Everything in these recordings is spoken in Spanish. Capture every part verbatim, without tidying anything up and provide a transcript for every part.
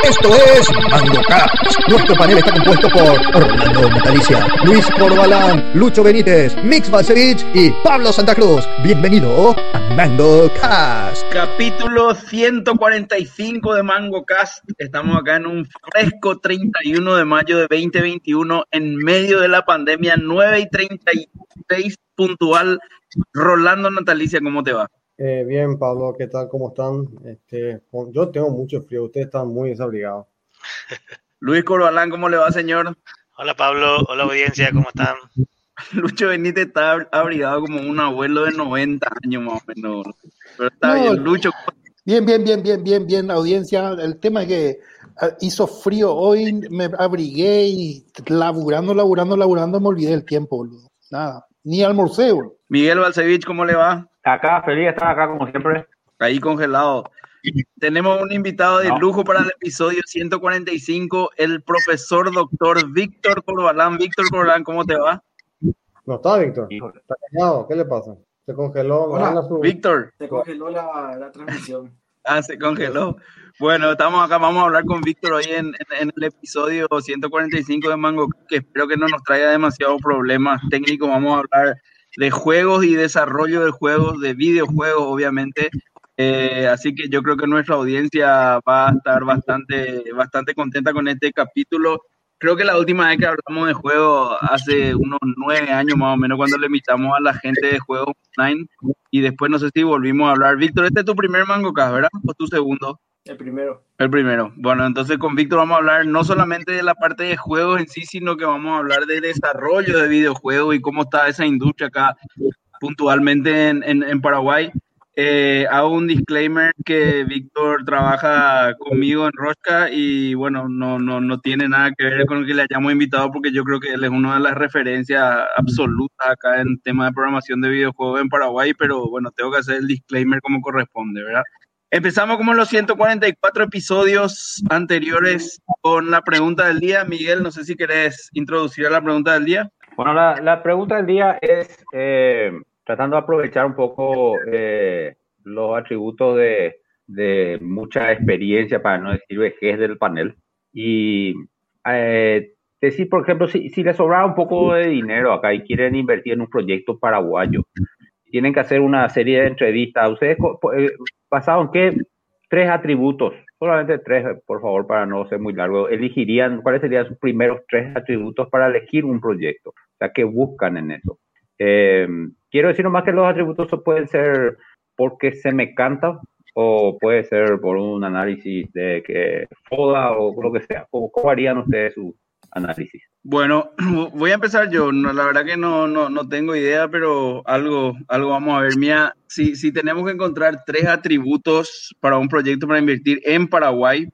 Esto es MangoCast. Nuestro panel está compuesto por Orlando Natalicia, Luis Corbalán, Lucho Benítez, Mix Balcevich y Pablo Santa Cruz. Bienvenido a MangoCast. Capítulo ciento cuarenta y cinco de MangoCast. Estamos acá en un fresco treinta y uno de mayo de veinte veintiuno, en medio de la pandemia, nueve y treinta y seis puntual. Rolando Natalicia, ¿cómo te va? Eh, bien, Pablo, ¿qué tal? ¿Cómo están? Este, yo tengo mucho frío, ustedes están muy desabrigados. Luis Corbalán, ¿cómo le va, señor? Hola, Pablo. Hola, audiencia, ¿cómo están? Lucho Benítez está abrigado como un abuelo de noventa años más o menos. Pero está No, bien, Lucho. Bien, bien, bien, bien, bien, bien, audiencia. El tema es que hizo frío hoy, me abrigué y laburando, laburando, laburando, me olvidé el tiempo, boludo. Nada, ni almorcé, boludo. Miguel Balcevich, ¿cómo le va? Acá, feliz de estar acá como siempre. Ahí congelado. Tenemos un invitado de No. lujo para el episodio ciento cuarenta y cinco, el profesor doctor Víctor Corbalán. Víctor Corbalán, ¿cómo te va? ¿No está, Víctor? Híjole. ¿Está callado? ¿Qué le pasa? ¿Se congeló? Hola, Manda su- Víctor. Se congeló la, la transmisión. Ah, se congeló. Bueno, estamos acá, vamos a hablar con Víctor hoy en, en, en el episodio ciento cuarenta y cinco de Mango, que espero que no nos traiga demasiados problemas técnicos. Vamos a hablar de juegos y desarrollo de juegos, de videojuegos, obviamente. Eh, así que yo creo que nuestra audiencia va a estar bastante, bastante contenta con este capítulo. Creo que la última vez que hablamos de juegos, hace unos nueve años más o menos, cuando le invitamos a la gente de juegos online, y después no sé si volvimos a hablar. Víctor, este es tu primer MangoCast, ¿verdad? ¿O tu segundo? El primero. El primero. Bueno, entonces con Víctor vamos a hablar no solamente de la parte de juegos en sí, sino que vamos a hablar de desarrollo de videojuegos y cómo está esa industria acá puntualmente en, en, en Paraguay. Eh, hago un disclaimer que Víctor trabaja conmigo en Rosca y bueno, no, no, no tiene nada que ver con el que le hayamos invitado, porque yo creo que él es una de las referencias absolutas acá en tema de programación de videojuegos en Paraguay, pero bueno, tengo que hacer el disclaimer como corresponde, ¿verdad? Empezamos como en los ciento cuarenta y cuatro episodios anteriores con la pregunta del día. Miguel, no sé si querés introducir a la pregunta del día. Bueno, la, la pregunta del día es, eh, tratando de aprovechar un poco eh, los atributos de, de mucha experiencia, para no decir vejez del panel, y eh, decir, por ejemplo, si, si les sobrara un poco de dinero acá y quieren invertir en un proyecto paraguayo, tienen que hacer una serie de entrevistas. ¿Ustedes, eh, basado en qué tres atributos, solamente tres, por favor, para no ser muy largo, elegirían, cuáles serían sus primeros tres atributos para elegir un proyecto? O sea, ¿qué buscan en eso? Eh, quiero decir nomás que los atributos pueden ser porque se me canta, o puede ser por un análisis de que foda o lo que sea. ¿Cómo, cómo harían ustedes su análisis? Bueno, voy a empezar yo. No, la verdad que no, no, no tengo idea, pero algo, algo vamos a ver. Mía, si, si tenemos que encontrar tres atributos para un proyecto para invertir en Paraguay,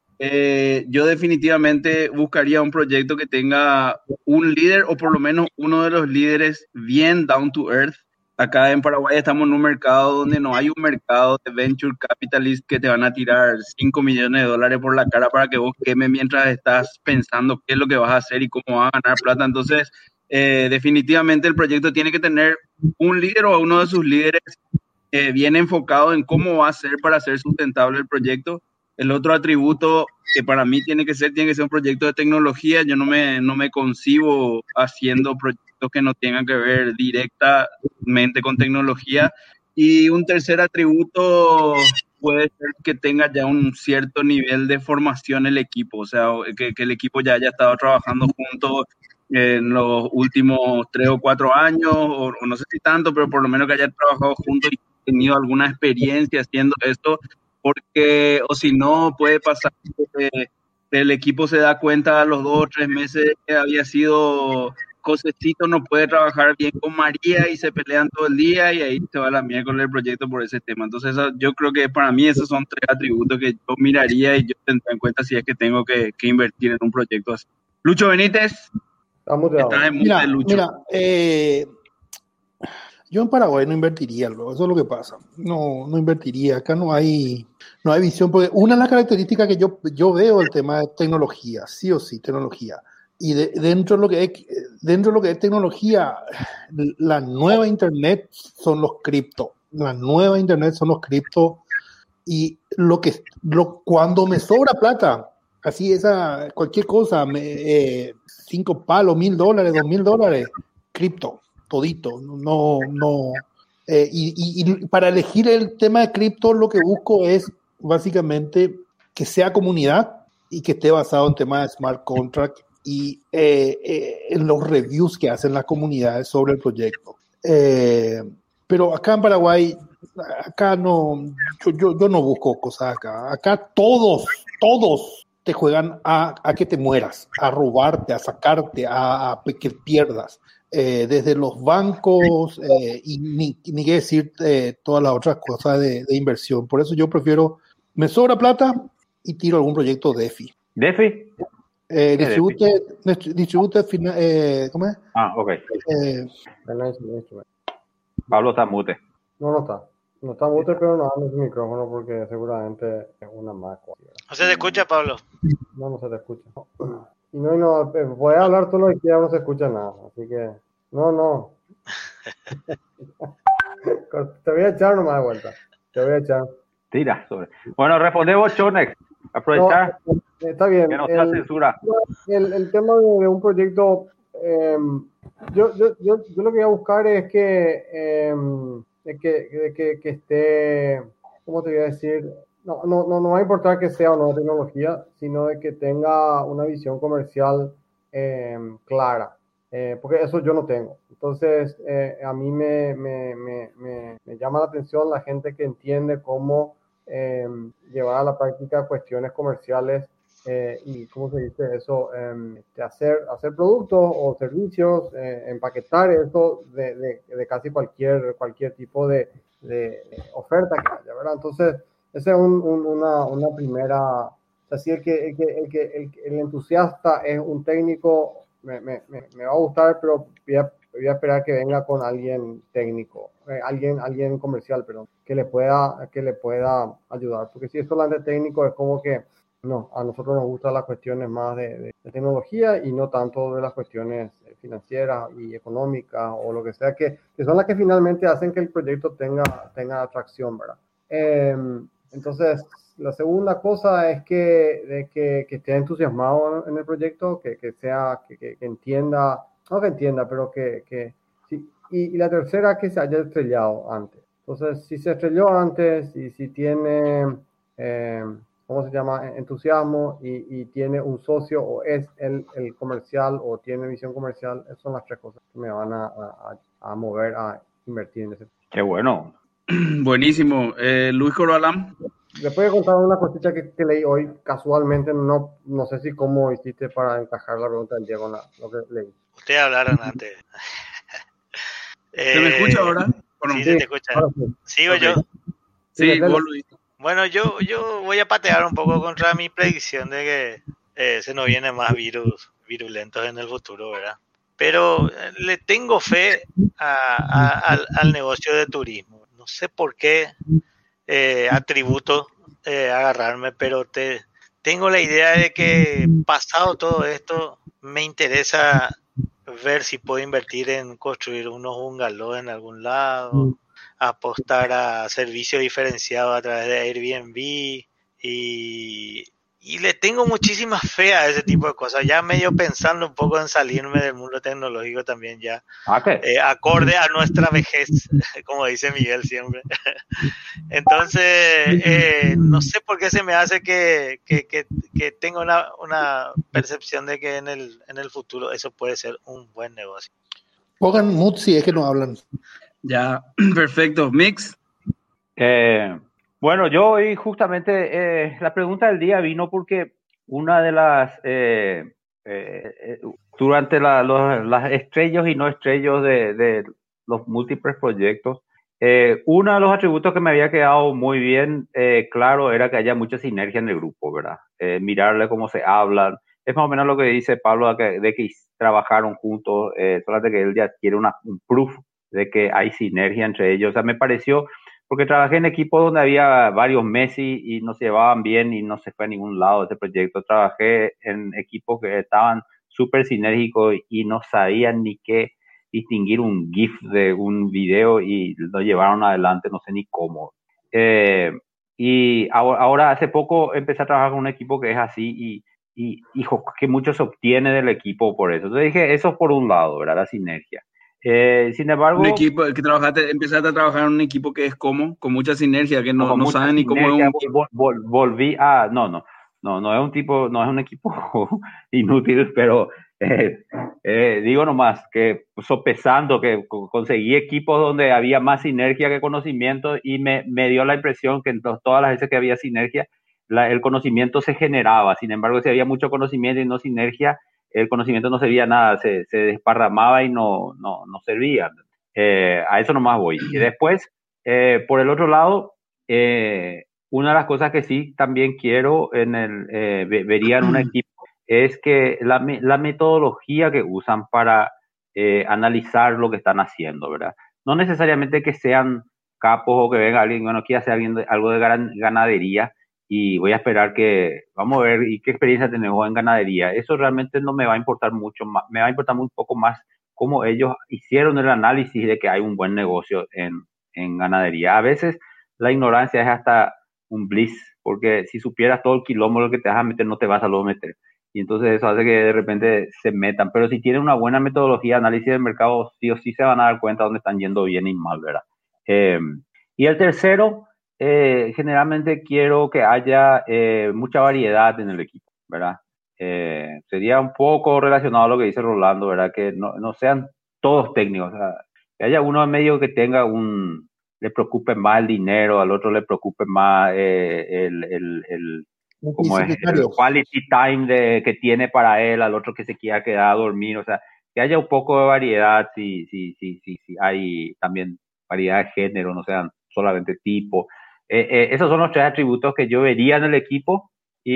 eh, yo definitivamente buscaría un proyecto que tenga un líder, o por lo menos uno de los líderes bien down to earth. Acá en Paraguay estamos en un mercado donde no hay un mercado de venture capitalist que te van a tirar cinco millones de dólares por la cara para que vos quemes mientras estás pensando qué es lo que vas a hacer y cómo vas a ganar plata. Entonces, eh, definitivamente el proyecto tiene que tener un líder o uno de sus líderes eh, bien enfocado en cómo va a ser para hacer sustentable el proyecto. El otro atributo que para mí tiene que ser, tiene que ser un proyecto de tecnología. Yo no me, no me concibo haciendo proyectos que no tengan que ver directamente con tecnología. Y un tercer atributo puede ser que tenga ya un cierto nivel de formación el equipo, o sea, que, que el equipo ya haya estado trabajando juntos en los últimos tres o cuatro años, o, o no sé si tanto, pero por lo menos que haya trabajado juntos y tenido alguna experiencia haciendo esto, porque o si no puede pasar que el equipo se da cuenta a los dos o tres meses que había sido Cosecito, no puede trabajar bien con María y se pelean todo el día y ahí se va la miércoles el proyecto por ese tema. Entonces eso, yo creo que para mí esos son tres atributos que yo miraría y yo tendría en cuenta si es que tengo que, que invertir en un proyecto así. Lucho Benítez, Estamos de está en mute, Mira, Lucho. mira, eh, yo en Paraguay no invertiría, luego, eso es lo que pasa. No, no invertiría. Acá no hay, no hay visión, porque una de las características que yo, yo veo el tema de tecnología, sí o sí, tecnología. Y de, dentro de lo que es, dentro de lo que es tecnología, la nueva internet son los cripto. La nueva internet son los cripto. Y lo que lo, cuando me sobra plata, así esa, cualquier cosa, me, eh, cinco palos, mil dólares, dos mil dólares, cripto, todito, no, no. Eh, y, y, y para elegir el tema de cripto, lo que busco es básicamente que sea comunidad y que esté basado en temas de smart contract y eh, eh, en los reviews que hacen las comunidades sobre el proyecto. Eh, pero acá en Paraguay, acá no, yo, yo, yo no busco cosas acá. Acá todos, todos te juegan a, a que te mueras, a robarte, a sacarte, a, a que pierdas. Eh, desde los bancos eh, y ni, ni qué decir eh, todas las otras cosas de, de inversión. Por eso yo prefiero, me sobra plata y tiro algún proyecto DeFi. ¿DeFi? Eh, distribute, distribute eh, ¿cómo es? Ah, ok. Eh, Pablo está mute. No, no está. No está mute, pero no anda su micrófono porque seguramente es una Mac. ¿No se te escucha, Pablo? No, no se te escucha. Y no, y no, puedes hablar todo lo que quieras, no se escucha nada. Así que, no, no. Te voy a echar nomás de vuelta. Te voy a echar. Tira sobre. Bueno, respondemos, Chonex. Aprovechar. No, está bien. Que no sea el, censura. El, el tema de, de un proyecto, eh, yo, yo, yo, yo lo que voy a buscar es que, eh, de que, de que, que esté, ¿cómo te voy a decir? No, no, no, no va a importar que sea o no tecnología, sino de que tenga una visión comercial eh, clara, eh, porque eso yo no tengo. Entonces, eh, a mí me, me, me, me, me llama la atención la gente que entiende cómo eh, llevar a la práctica cuestiones comerciales eh, y, ¿cómo se dice eso? Eh, de hacer, hacer productos o servicios, eh, empaquetar eso de, de, de casi cualquier, cualquier tipo de, de oferta que haya, ¿verdad? Entonces, esa es un, un, una, una primera, o sea, si el que, el, que, el, que, el, el entusiasta es un técnico, me, me, me va a gustar, pero voy a, voy a esperar que venga con alguien técnico, eh, alguien, alguien comercial, perdón, que le pueda, que le pueda ayudar, porque si es solamente técnico es como que, no, a nosotros nos gustan las cuestiones más de, de, de tecnología y no tanto de las cuestiones financieras y económicas o lo que sea, que, que son las que finalmente hacen que el proyecto tenga, tenga atracción, ¿verdad? Eh, Entonces, la segunda cosa es que, de que, que esté entusiasmado en el proyecto, que, que sea, que, que, que entienda, no que entienda, pero que, que sí. Y, y la tercera, que se haya estrellado antes. Entonces, si se estrelló antes y si tiene, eh, ¿cómo se llama? Entusiasmo y, y tiene un socio o es el, el comercial o tiene visión comercial, esas son las tres cosas que me van a, a, a mover a invertir en ese. Qué bueno. Buenísimo. Eh, Luis Corbalán. Después de contar una cosita que, que leí hoy, casualmente, no, no sé si cómo hiciste para encajar la pregunta del Diego con la, lo que leí. Ustedes hablaron antes. ¿Se eh, me escucha ahora? ¿O no? Sí, se te escucha. Sí. ¿Sigo okay. yo? Sí, sí vos, Luis. Bueno, yo, yo voy a patear un poco contra mi predicción de que eh, se nos vienen más virus virulentos en el futuro, ¿verdad? Pero eh, le tengo fe a, a, al, al negocio de turismo. No sé por qué eh, atributo eh, agarrarme, pero te, tengo la idea de que pasado todo esto me interesa ver si puedo invertir en construir unos bungalows en algún lado, apostar a servicios diferenciados a través de Airbnb y, y le tengo muchísima fe a ese tipo de cosas, ya medio pensando un poco en salirme del mundo tecnológico también ya, okay. eh, acorde a nuestra vejez, como dice Miguel siempre. Entonces, eh, no sé por qué se me hace que, que, que, que tengo una, una percepción de que en el, en el futuro eso puede ser un buen negocio. Pongan mood si es que no hablan. Ya, perfecto. Mix. Eh, bueno, yo hoy justamente eh, la pregunta del día vino porque una de las eh, eh, durante la, los, las estrellas y no estrellas de, de los múltiples proyectos, eh, uno de los atributos que me había quedado muy bien eh, claro era que haya mucha sinergia en el grupo, ¿verdad? Eh, mirarle cómo se hablan. Es más o menos lo que dice Pablo de que, de que trabajaron juntos, eh, solamente que él ya quiere una, un proof de que hay sinergia entre ellos. O sea, me pareció, porque trabajé en equipos donde había varios Messi y no se llevaban bien y no se fue a ningún lado de este proyecto. Trabajé en equipos que estaban súper sinérgicos y no sabían ni qué distinguir un GIF de un video y lo llevaron adelante, no sé ni cómo. Eh, y ahora, ahora hace poco empecé a trabajar con un equipo que es así y, y hijo, que mucho se obtiene del equipo por eso. Entonces dije, eso es por un lado, ¿verdad? La sinergia. Eh, sin embargo... Un equipo que trabajaste, empezaste a trabajar en un equipo que es como, con mucha sinergia, que no, con no mucha saben ni cómo es sinergia, un vol- tipo. vol- vol- volví a... No, no, no, no es un tipo, no es un equipo inútil, pero eh, eh, digo nomás que sopesando que co- conseguí equipos donde había más sinergia que conocimiento y me, me dio la impresión que en to- todas las veces que había sinergia, la- el conocimiento se generaba. Sin embargo, si había mucho conocimiento y no sinergia, el conocimiento no servía nada, se, se desparramaba y no, no, no servía. Eh, a eso nomás voy. Y después, eh, por el otro lado, eh, una de las cosas que sí también quiero en el, eh, ve- vería en un equipo es que la, me- la metodología que usan para eh, analizar lo que están haciendo, ¿verdad? No necesariamente que sean capos o que venga alguien, bueno, quiera hacer alguien de- algo de gran- ganadería y voy a esperar que, vamos a ver, ¿y qué experiencia tenemos en ganadería? Eso realmente no me va a importar mucho más, me va a importar un poco más cómo ellos hicieron el análisis de que hay un buen negocio en, en ganadería. A veces la ignorancia es hasta un bliss, porque si supieras todo el quilombo que te vas a meter, no te vas a lo meter. Y entonces eso hace que de repente se metan. Pero si tienen una buena metodología de análisis del mercado, sí o sí se van a dar cuenta dónde están yendo bien y mal, ¿verdad? Eh, y el tercero, eh, generalmente quiero que haya eh, mucha variedad en el equipo, ¿verdad? Eh, sería un poco relacionado a lo que dice Rolando, ¿verdad? Que no, no sean todos técnicos, o sea, que haya uno en medio que tenga un, le preocupe más el dinero, al otro le preocupe más eh, el, el, el, como es el Multidisciplinario. quality time de, que tiene para él, al otro que se quiera quedar a dormir, o sea, que haya un poco de variedad, si, si, si, si, si hay también variedad de género, no sean solamente tipo. Eh, eh, esos son los tres atributos que yo vería en el equipo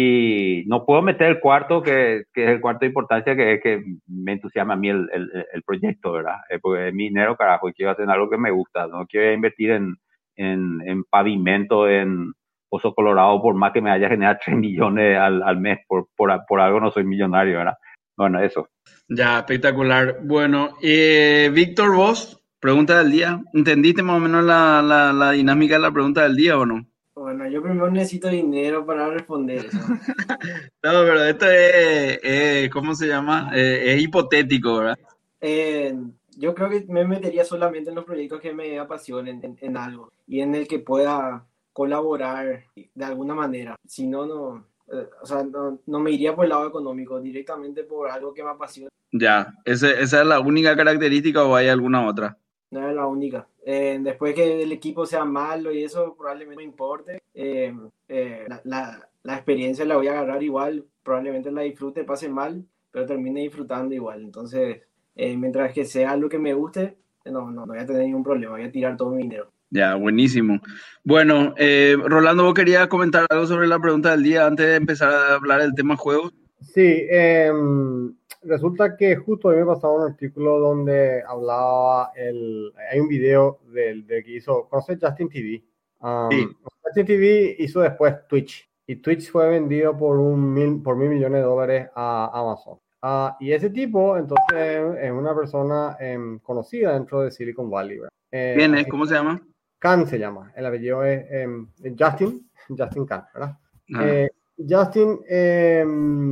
y no puedo meter el cuarto, que, que es el cuarto de importancia, que es que me entusiasma a mí el, el, el proyecto, ¿verdad? Eh, porque es mi dinero, carajo, y quiero hacer algo que me gusta, no quiero invertir en, en, en pavimento, en Pozo Colorado, por más que me haya generado tres millones al, al mes, por, por, por algo no soy millonario, ¿verdad? Bueno, eso. Ya, espectacular. Bueno, eh, Víctor, vos, pregunta del día. ¿Entendiste más o menos la, la, la dinámica de la pregunta del día o no? Bueno, yo primero necesito dinero para responder eso. No, pero esto es, eh, ¿cómo se llama? Eh, es hipotético, ¿verdad? Eh, yo creo que me metería solamente en los proyectos que me apasionen en, en algo y en el que pueda colaborar de alguna manera. Si no, no, eh, o sea, no, no me iría por el lado económico, directamente por algo que me apasiona. Ya, ese, ¿esa es la única característica o hay alguna otra? No es la única. Eh, después que el equipo sea malo y eso probablemente no me importe. Eh, eh, la, la, la experiencia la voy a agarrar igual, probablemente la disfrute, pase mal, pero termine disfrutando igual. Entonces, eh, mientras que sea algo que me guste, no, no, no voy a tener ningún problema, voy a tirar todo mi dinero. Ya, buenísimo. Bueno, eh, Rolando, ¿vos querías comentar algo sobre la pregunta del día antes de empezar a hablar del tema juegos? Sí, eh, resulta que justo hoy me pasaba un artículo donde hablaba, el, hay un video del, del que hizo, ¿conoces Justin T V? Um, Sí. Justin T V hizo después Twitch, y Twitch fue vendido por, un mil, por mil millones de dólares a Amazon. Uh, y ese tipo, entonces, es una persona eh, conocida dentro de Silicon Valley, ¿verdad? Eh, ¿Quién es? así- ¿Cómo se llama? Khan se llama, el apellido es eh, Justin, Justin Khan, ¿verdad? Ah, Eh, Justin eh,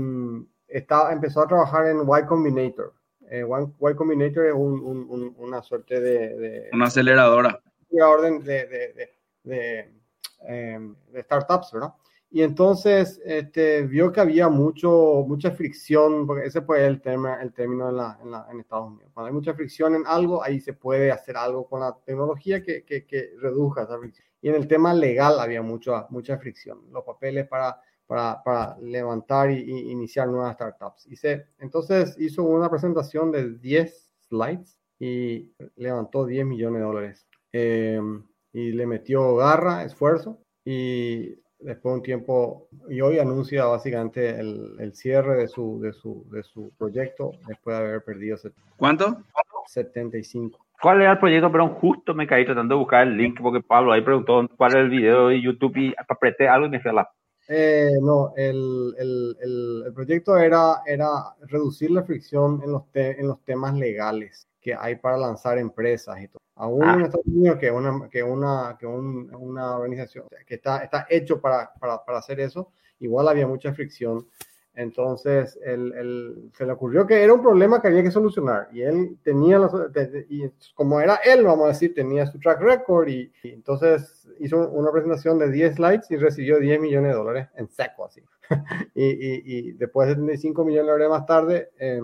está, empezó a trabajar en Y Combinator. Eh, Y Combinator es un, un, un, una suerte de, de, una aceleradora. de orden de, de, de, de, eh, de startups, ¿verdad? Y entonces este, vio que había mucho, mucha fricción, porque ese fue el, tema, el término en, la, en, la, en Estados Unidos. Cuando hay mucha fricción en algo, ahí se puede hacer algo con la tecnología que, que, que reduzca esa fricción. Y en el tema legal había mucha, mucha fricción. Los papeles para, para, para levantar y, y iniciar nuevas startups. Y se, entonces hizo una presentación de diez slides y levantó diez millones de dólares. Eh, y le metió garra, esfuerzo, y después de un tiempo, y hoy anuncia básicamente el, el cierre de su, de, su, de su proyecto después de haber perdido ¿Cuánto? setenta y cinco. ¿Cuál era el proyecto? Pero justo me caí tratando de buscar el link porque Pablo ahí preguntó cuál era el video de YouTube y apreté algo y me fui a la... Eh, no, el, el, el, el proyecto era, era reducir la fricción en los, te, en los temas legales, que que hay para lanzar empresas y todo. Aún Ah. en Estados Unidos, que es una, que una, que un- una organización que está, está hecho para, para, para hacer eso, igual había mucha fricción. Entonces, él, él- se le ocurrió que era un problema que había que solucionar. Y él tenía, la, y como era él, vamos a decir, tenía su track record. Y, y entonces hizo una presentación de diez slides y recibió diez millones de dólares en seco, así. y, y, y después de setenta y cinco millones de dólares más tarde, eh,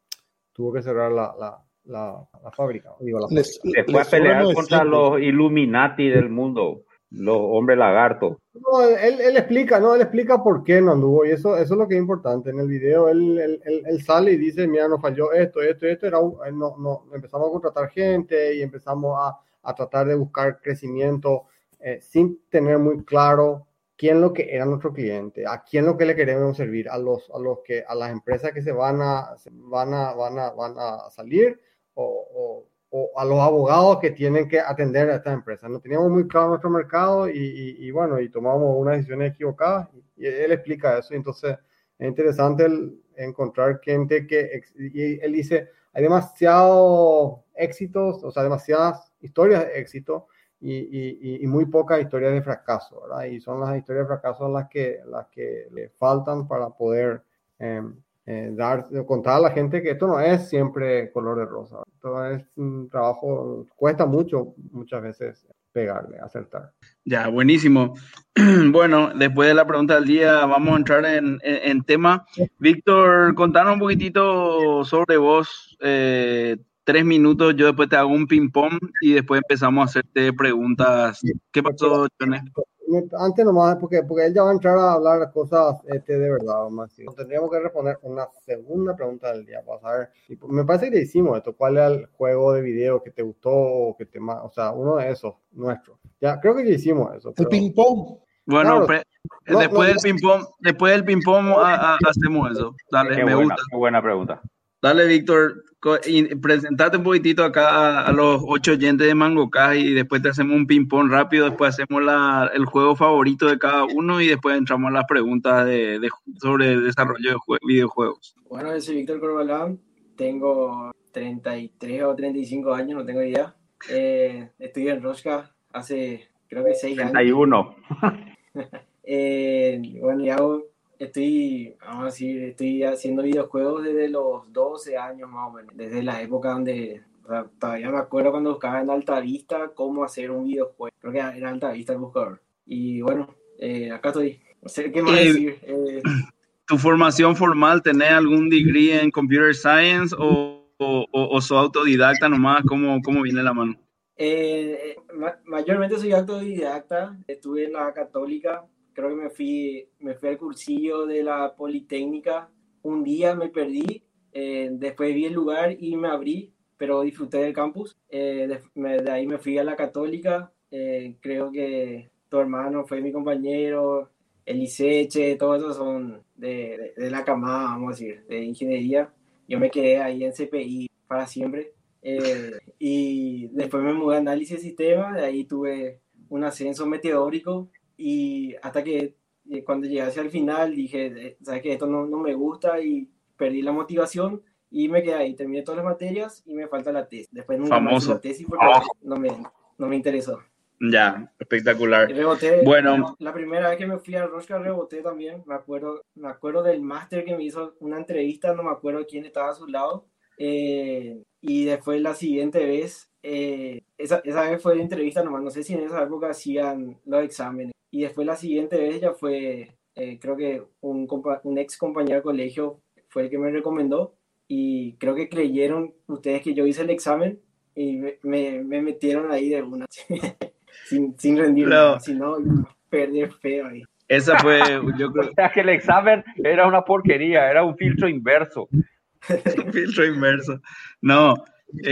tuvo que cerrar la, la, la, la fábrica. Digo, la Les, fábrica. Se fue a les sobran pelear novecientos. contra los Illuminati del mundo, los hombres lagartos. No, él, él explica, no, él explica por qué no anduvo, y eso, eso es lo que es importante. En el video él, él, él, él sale y dice, mira, nos falló esto, esto, esto, era un- eh, no, no, empezamos a contratar gente y empezamos a, a tratar de buscar crecimiento eh, sin tener muy claro quién lo que era nuestro cliente, a quién lo que le queremos servir, a los, a los que, a las empresas que se van a, se van a, van a, van a salir o, o o a los abogados que tienen que atender a estas empresas. No teníamos muy claro nuestro mercado y, y, y bueno, y tomamos unas decisiones equivocadas y, y él explica eso. Y entonces es interesante el, encontrar gente que, y él dice, hay demasiados éxitos, o sea, demasiadas historias de éxito y, y, y muy pocas historias de fracaso, ¿verdad? Y son las historias de fracaso las que, las que le faltan para poder eh, eh, dar, contar a la gente que esto no es siempre color de rosa. Esto es un trabajo, cuesta mucho, muchas veces pegarle, acertar. Ya, buenísimo. Bueno, después de la pregunta del día, vamos a entrar en, en, en tema. Víctor, contanos un poquitito sobre vos. Eh, tres minutos, yo después te hago un ping-pong y después empezamos a hacerte preguntas. ¿Qué pasó, Johnny? Antes nomás, porque, porque él ya va a entrar a hablar cosas este, de verdad, vamos a decir. Tendríamos que responder una segunda pregunta del día para saber. Me parece que ya hicimos esto. ¿Cuál era el juego de video que te gustó o que te más? O sea, uno de esos, nuestro. Ya, creo que ya hicimos eso. El Pero... ping-pong. Bueno, Claro. pre- No, después no, del ping-pong, después del ping-pong a- a- hacemos eso. Dale, Qué me buena, gusta. qué buena pregunta. Dale, Víctor, co- y presentate un poquitito acá a, a los ocho oyentes de MangoCast y después te hacemos un ping-pong rápido, después hacemos la, el juego favorito de cada uno y después entramos a las preguntas de, de- sobre el desarrollo de jue- videojuegos. Bueno, yo soy Víctor Corbalán, tengo treinta y tres o treinta y cinco años, no tengo idea. Eh, estudié en Roshka hace creo que seis treinta y años. uno. Eh, bueno, ya hago- estoy, vamos a decir, estoy haciendo videojuegos desde los doce años más o menos, desde la época donde, o sea, todavía me acuerdo cuando buscaba en Altavista cómo hacer un videojuego, creo que era Altavista el buscador. Y bueno, eh, acá estoy, no sé qué más Eh, decir. Eh, ¿Tu formación formal, tenés algún degree en Computer Science o, o, o, o sos autodidacta nomás? ¿Cómo, cómo viene la mano? Eh, ma- mayormente soy autodidacta, estuve en la Católica, creo que me fui, me fui al cursillo de la Politécnica, un día me perdí, eh, después vi el lugar y me abrí, pero disfruté del campus, eh, de, me- de ahí me fui a la Católica, eh, creo que tu hermano fue mi compañero, Eliseche, todos esos son de, de, de la camada, vamos a decir, de ingeniería, yo me quedé ahí en C P I para siempre. Eh, y después me mudé a análisis de sistemas, de ahí tuve un ascenso meteórico y hasta que eh, cuando llegué hacia el final dije, eh, sabes que esto no, no me gusta y perdí la motivación y me quedé ahí, terminé todas las materias y me falta la tesis. Después nunca más hice Famoso. la tesis porque no me, no me interesó. Ya, espectacular. Y reboté, Bueno, la primera vez que me fui a Roshka reboté también, me acuerdo, me acuerdo del máster que me hizo una entrevista, no me acuerdo quién estaba a su lado. Eh, y después la siguiente vez, eh, esa, esa vez fue la entrevista nomás, no sé si en esa época hacían los exámenes. Y después la siguiente vez ya fue, eh, creo que un, compa un ex compañero de colegio fue el que me recomendó. Y creo que creyeron ustedes que yo hice el examen y me, me, me metieron ahí de una, sin, sin rendir Pero- nada, si no, perder feo ahí. esa fue, yo creo, O sea que el examen era una porquería, era un filtro inverso. un filtro inverso. No,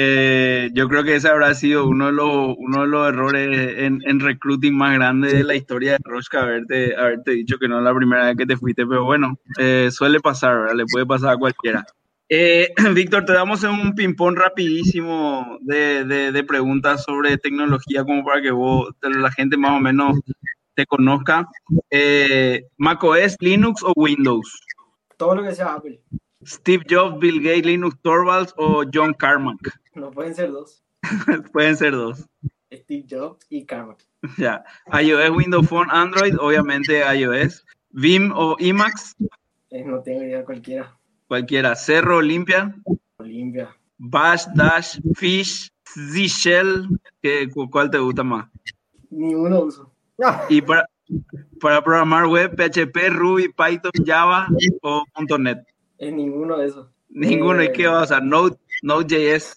eh, yo creo que ese habrá sido uno de los, uno de los errores en, en recruiting más grandes de la historia de Roshka, haberte, haberte dicho que no es la primera vez que te fuiste, pero bueno, eh, suele pasar, ¿verdad? Le puede pasar a cualquiera. Eh, Víctor, te damos un ping-pong rapidísimo de, de, de preguntas sobre tecnología, como para que vos, la gente más o menos te conozca. Eh, ¿macOS, Linux o Windows? Todo lo que sea Apple. Steve Jobs, Bill Gates, Linus Torvalds o John Carmack. No pueden ser dos. Pueden ser dos. Steve Jobs y Carmack. Ya. iOS, Windows Phone, Android, obviamente iOS. Vim o Emacs, Eh, no tengo idea cualquiera. cualquiera. Cerro, Olympia. Olimpia. Bash, Dash, Fish, Z-Shell, ¿qué- cu- ¿cuál te gusta más? Ninguno uso. Ah, Y para, para programar web, P H P, Ruby, Python, Java o .NET. Es ninguno de esos. Ninguno. ¿Y Eh, qué va a usar? Node, Node.js.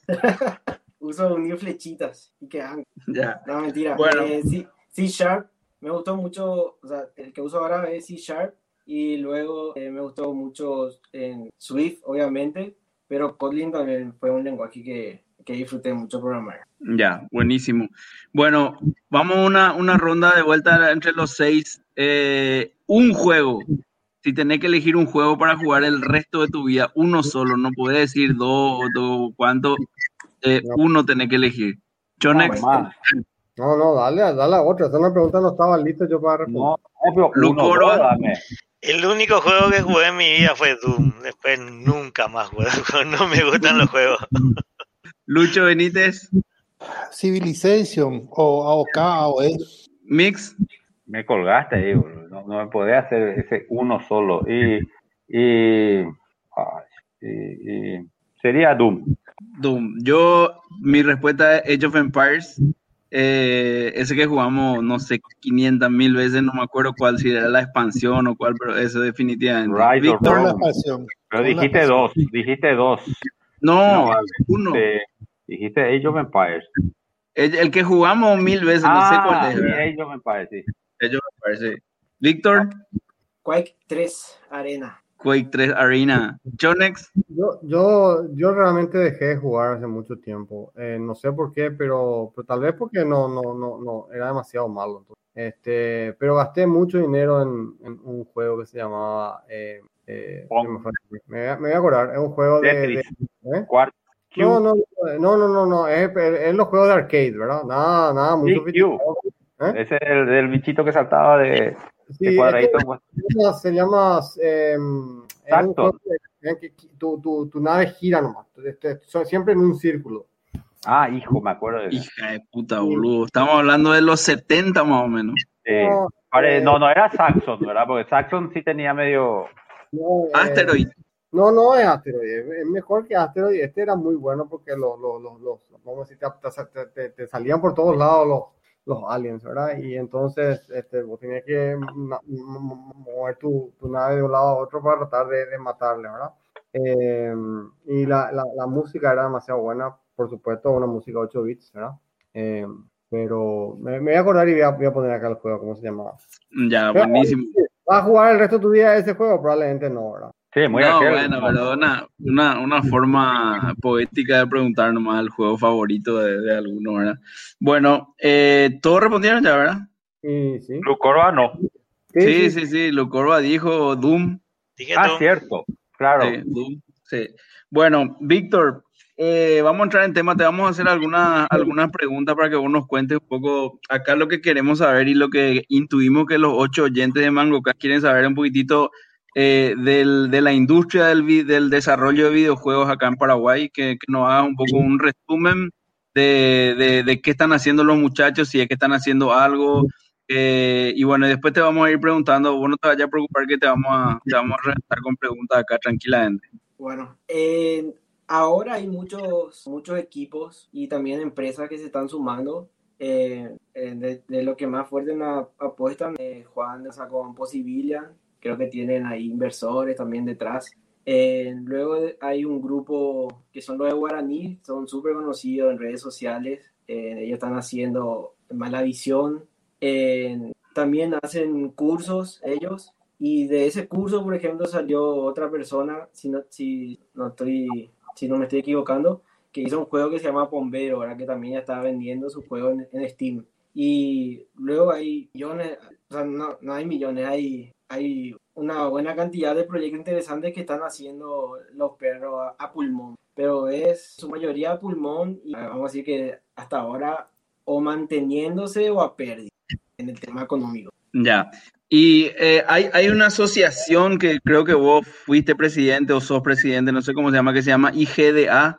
Uso unir flechitas y que hagan. Ya. No, mentira. Bueno. Eh, C, C Sharp. Me gustó mucho. O sea, el que uso ahora es C Sharp. Y luego eh, me gustó mucho en Swift, obviamente. Pero Kotlin también fue un lenguaje que, que disfruté mucho programar. Ya, buenísimo. Bueno, vamos a una, una ronda de vuelta entre los seis. Eh, un juego. Si tenés que elegir un juego para jugar el resto de tu vida, uno solo, no podés decir dos o dos, cuánto, eh, No. uno tenés que elegir. Chonex, Más. no, no, dale, dale a otra. Esa es una pregunta, no estaba listo yo para responder. No, no, pero uno, Lucoro. dos, dame. El único juego que jugué en mi vida fue Doom. Después nunca más jugué. No me gustan los juegos. Lucho Benítez, Civilization o A O K, A O E. Mix, Me colgaste ahí, boludo. No, no me podía hacer ese uno solo. Y, y, ay, y- y sería Doom. Doom. Yo, mi respuesta es Age of Empires. Eh, ese que jugamos, no sé, quinientas mil veces, no me acuerdo cuál, si era la expansión o cuál, pero eso definitivamente. Rise of Víctor, Con la Rome. expansión. Pero Con la dijiste expansión. dos, dijiste dos. no, No, uno. Dijiste, dijiste Age of Empires. El, el que jugamos mil veces, no sé cuál Ah, es. sí, ¿verdad? Age of Empires, sí. Age of Empires, sí. Víctor, Quake tres Arena. Quake tres Arena. Chonex, Yo, yo, yo realmente dejé de jugar hace mucho tiempo. Eh, no sé por qué, pero, pero tal vez porque no, no, no, no, era demasiado malo. Entonces. Este, pero gasté mucho dinero en, en un juego que se llamaba. Eh, eh, Pong. se me, fue. Me voy a- me voy a acordar, es un juego de. Tetris. de- ¿eh? Cuarto. No, no, no, no, no, no, es, es los juegos de arcade, ¿verdad? Nada, nada, muy Sí, sofisticado. ¿Eh? Ese es el del bichito que saltaba de, Sí, de cuadradito. este se llama, eh, es un Exacto. juego que, que- que tu, tu, tu nave gira nomás, este, son siempre en un círculo. Ah, hijo, me acuerdo de eso. hija de puta, boludo. Estamos hablando de los setenta más o menos. Sí. No, Pare- eh, no, no era Saxon, ¿verdad? Porque Saxon sí tenía medio. no, eh, Asteroid. no, no es Asteroid, es, es mejor que Asteroid. Este era muy bueno porque los, los, los, los vamos a decir, te, te, te salían por todos lados los, los aliens, ¿verdad? Y entonces este, vos tenías que ma- m- mover tu, tu nave de un lado a otro para tratar de, de matarle, ¿verdad? Eh, y la, la, la música era demasiado buena, por supuesto, una música ocho bits, ¿verdad? Eh, pero me, me voy a acordar y voy a, voy a poner acá el juego, ¿cómo se llamaba? Ya, Pero, buenísimo. ¿vas a jugar el resto de tu vida ese juego? Probablemente no, ¿verdad? Sí, muy No, aquel. bueno, pero una, una, una forma poética de preguntar nomás el juego favorito de, de alguno, ¿verdad? Bueno, eh, todos respondieron ya, ¿verdad? Y sí. Lucorba no. Sí, sí, sí. Lucorba dijo Doom. Dije Ah, Doom. cierto. Claro. Sí, Doom, sí. Bueno, Víctor, eh, vamos a entrar en tema. Te vamos a hacer algunas algunas preguntas para que vos nos cuentes un poco. Acá lo que queremos saber y lo que intuimos que los ocho oyentes de MangoCast quieren saber un poquitito eh, del, de la industria del, vi- del desarrollo de videojuegos acá en Paraguay, que, que nos hagas un poco un resumen de, de, de qué están haciendo los muchachos, si es que están haciendo algo. Eh, y bueno, después te vamos a ir preguntando. Vos no te vayas a preocupar que te vamos a, te vamos a reventar con preguntas acá tranquilamente. Bueno, eh, ahora hay muchos, muchos equipos y también empresas que se están sumando. Eh, eh, de, de lo que más fuerte me apuestan, eh, Juan o sea, con Possibilian, creo que tienen ahí inversores también detrás. Eh, luego de- hay un grupo que son los de Guaraní, son súper conocidos en redes sociales. Eh, ellos están haciendo Malavisión. Eh, también hacen cursos ellos. Y de ese curso, por ejemplo, salió otra persona, si no, si no, estoy, si no me estoy equivocando, que hizo un juego que se llama Bombero, ¿verdad? Que también ya estaba vendiendo su juego en, en Steam. Y luego hay millones, o sea, no, no hay millones, hay, hay una buena cantidad de proyectos interesantes que están haciendo los perros a, a pulmón. Pero es su mayoría a pulmón y vamos a decir que hasta ahora o manteniéndose o a pérdida en el tema económico. Ya. Y eh, hay, hay una asociación que creo que vos fuiste presidente o sos presidente, no sé cómo se llama, que se llama I G D A.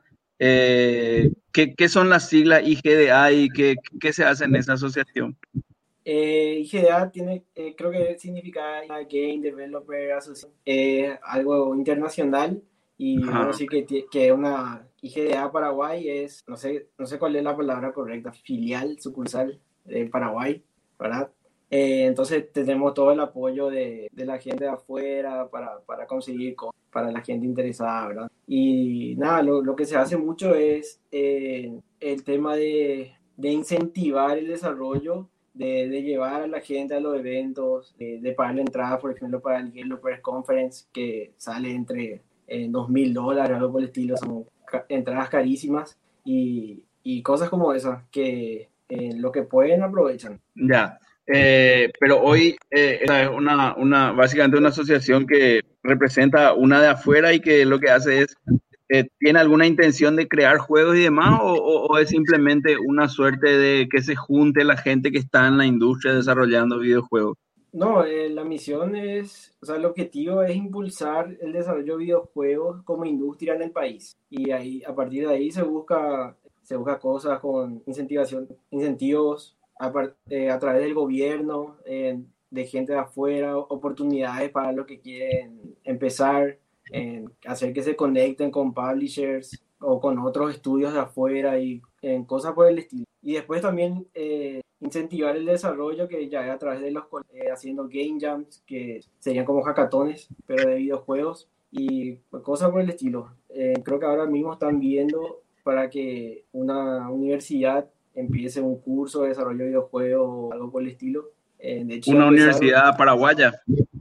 Eh, ¿qué, qué son las siglas I G D A y qué, qué se hace en esa asociación? Eh, I G D A tiene, eh, creo que significa Game Developer Association, eh, algo internacional, y vamos a Ajá. decir que, ti- que una I G D A Paraguay es, no sé, no sé cuál es la palabra correcta, filial, sucursal de Paraguay, ¿verdad? Eh, entonces tenemos todo el apoyo de, de la gente de afuera para, para conseguir cosas para la gente interesada, ¿verdad? Y nada, lo, lo que se hace mucho es eh, el tema de, de incentivar el desarrollo, de, de llevar a la gente a los eventos, de, de pagar la entrada, por ejemplo, para el Halo Press Conference, que sale entre eh, dos mil dólares, algo por el estilo, son ca- entradas carísimas, y, y cosas como esas, que eh, lo que pueden aprovechan. Ya. Eh, pero hoy eh, esta es una, una, básicamente una asociación que representa una de afuera y que lo que hace es, eh, ¿tiene alguna intención de crear juegos y demás o, o- o es simplemente una suerte de que se junte la gente que está en la industria desarrollando videojuegos? No, eh, la misión es, o sea, el objetivo es impulsar el desarrollo de videojuegos como industria en el país. Y ahí, a partir de ahí se busca, se busca cosas con incentivación, incentivos a, par- eh, a través del gobierno, eh, de gente de afuera, oportunidades para los que quieren empezar, en hacer que se conecten con publishers o con otros estudios de afuera y en cosas por el estilo. Y después también eh, incentivar el desarrollo, que ya es a través de los eh, haciendo game jams, que serían como hackatones, pero de videojuegos y cosas por el estilo. Eh, creo que ahora mismo están viendo para que una universidad empiece un curso de desarrollo de videojuegos o algo por el estilo. Eh, de hecho, ya Una empezaron. universidad paraguaya.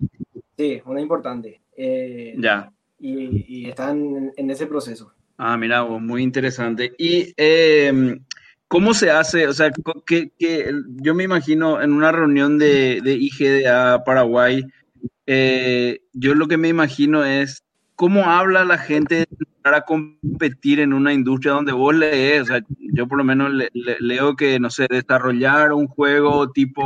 Sí, una importante. Eh, Ya. y, y están en, en ese proceso. Ah, mira, vos, muy interesante. Y eh, ¿cómo se hace? O sea, co- que, que yo me imagino en una reunión de, de I G D A Paraguay, eh, yo lo que me imagino es cómo habla la gente de entrar a competir en una industria donde vos lees. O sea, yo por lo menos le- le- leo que, no sé, desarrollar un juego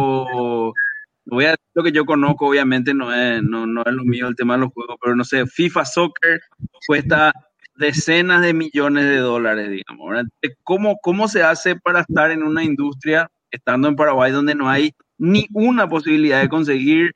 tipo, voy a decir lo que yo conozco, obviamente no es, no, no es lo mío el tema de los juegos, pero no sé, FIFA Soccer cuesta decenas de millones de dólares, digamos, ¿verdad? ¿Cómo, cómo se hace para estar en una industria, estando en Paraguay, donde no hay ni una posibilidad de conseguir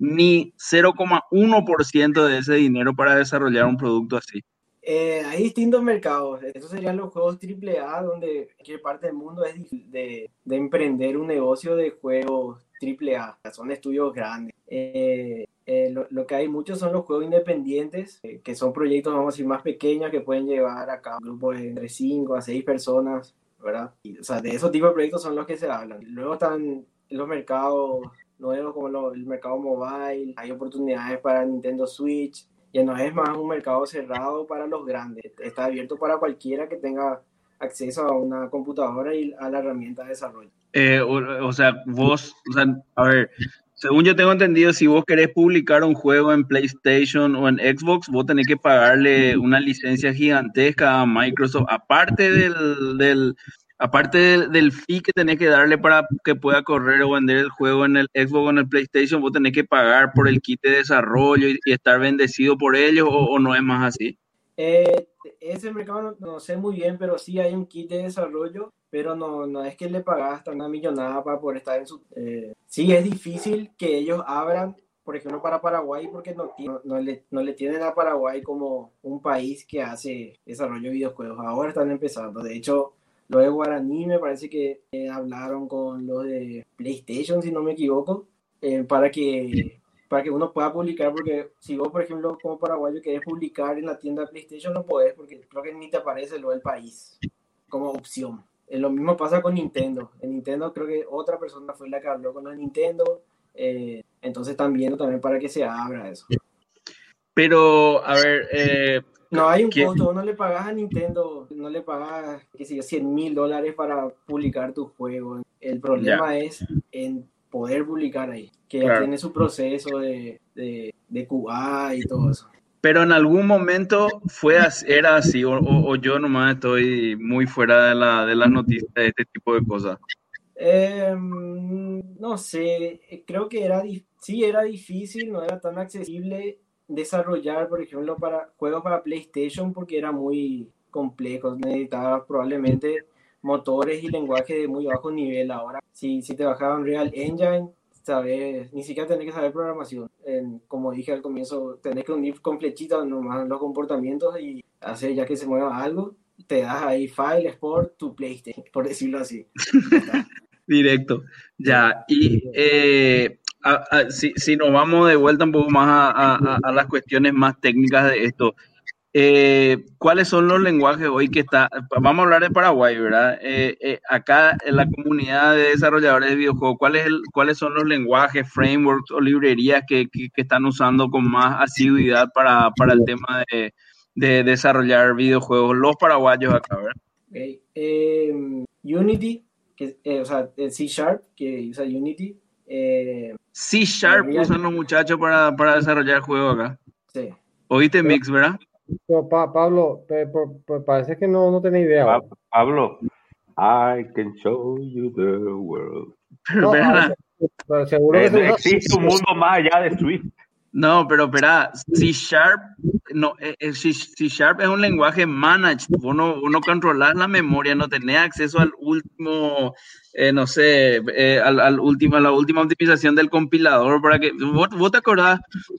ni cero coma uno por ciento de ese dinero para desarrollar un producto así? Eh, hay distintos mercados. Esos serían los juegos triple A, donde en cualquier parte del mundo es difícil de, de emprender un negocio de juegos triple A. Son estudios grandes. Eh, eh, lo, lo que hay muchos son los juegos independientes, eh, que son proyectos, vamos a decir, más pequeños, que pueden llevar a cabo grupos de entre cinco a seis personas, ¿verdad? Y, o sea, de esos tipos de proyectos son los que se hablan. Luego están los mercados nuevos, como lo, el mercado mobile. Hay oportunidades para Nintendo Switch. Ya no es más un mercado cerrado para los grandes, está abierto para cualquiera que tenga acceso a una computadora y a la herramienta de desarrollo. Eh, o, o sea, vos, o sea, a ver, según yo tengo entendido, si vos querés publicar un juego en PlayStation o en Xbox, vos tenés que pagarle una licencia gigantesca a Microsoft, aparte del, del, aparte del, del fee que tenés que darle para que pueda correr o vender el juego en el Xbox o en el PlayStation, vos tenés que pagar por el kit de desarrollo y, y estar bendecido por ellos, o, o no es más así. Eh, ese mercado no, no sé muy bien, pero sí hay un kit de desarrollo, pero no, no es que le pagas hasta una millonada para poder estar en su... Eh, sí, es difícil que ellos abran, por ejemplo, para Paraguay, porque no, no, no, le, no le tienen a Paraguay como un país que hace desarrollo de videojuegos. Ahora están empezando. De hecho, los de Guaraní me parece que eh, hablaron con los de PlayStation, si no me equivoco, eh, para que para que uno pueda publicar, porque si vos, por ejemplo, como paraguayo querés publicar en la tienda PlayStation, no podés, porque creo que ni te aparece lo del país como opción. Eh, lo mismo pasa con Nintendo. En Nintendo creo que otra persona fue la que habló con los Nintendo, eh, entonces están viendo también para que se abra eso. Pero, a ver, eh, no hay un ¿quién? costo, vos no le pagas a Nintendo, no le pagas, qué sé yo, cien mil dólares para publicar tu juego. El problema Ya. es en poder publicar ahí, que Claro. ya tiene su proceso de, de, de Q A y todo eso. Pero en algún momento fue así, era así, o, o, o yo nomás estoy muy fuera de, la, de las noticias de este tipo de cosas. Eh, no sé, creo que era, sí era difícil, no era tan accesible desarrollar, por ejemplo, para juegos para PlayStation porque era muy complejo, necesitaba probablemente motores y lenguaje de muy bajo nivel. Ahora, si, si te bajaba Unreal Engine, sabes, ni siquiera tenés que saber programación. En, como dije al comienzo, tenés que unir con flechitas nomás los comportamientos y hacer ya que se mueva algo. Te das ahí File, Export, tu PlayStation, por decirlo así. Directo. Ya, y eh, a, a, si, si nos vamos de vuelta un poco más a, a, a las cuestiones más técnicas de esto, eh, ¿cuáles son los lenguajes hoy que está? Vamos a hablar de Paraguay, ¿verdad? Eh, eh, acá en la comunidad de desarrolladores de videojuegos, ¿cuál es el, ¿cuáles son los lenguajes, frameworks o librerías que, que, que están usando con más asiduidad para, para el tema de, de desarrollar videojuegos? Los paraguayos acá, ¿verdad? Okay. Eh, Unity, que, eh, o sea, el C Sharp, que usa Unity. Eh, C Sharp usan los muchachos para, para desarrollar juegos acá. Sí. Oíste, Mix, ¿verdad? Pero, pa, Pablo, pe, pe, pe, parece que no, no tenés idea. Pa, Pablo, I can show you the world. Pero, No, espera, pero seguro Eh, que se usa- existe un mundo más allá de Swift. no, pero espera, C Sharp, no, eh, eh, C, C Sharp es un lenguaje managed. Vos no, vos no controlás la memoria, no tenés acceso al último, eh, no sé, eh, al, al último, a la última optimización del compilador para que. ¿Vos, vos te acordás?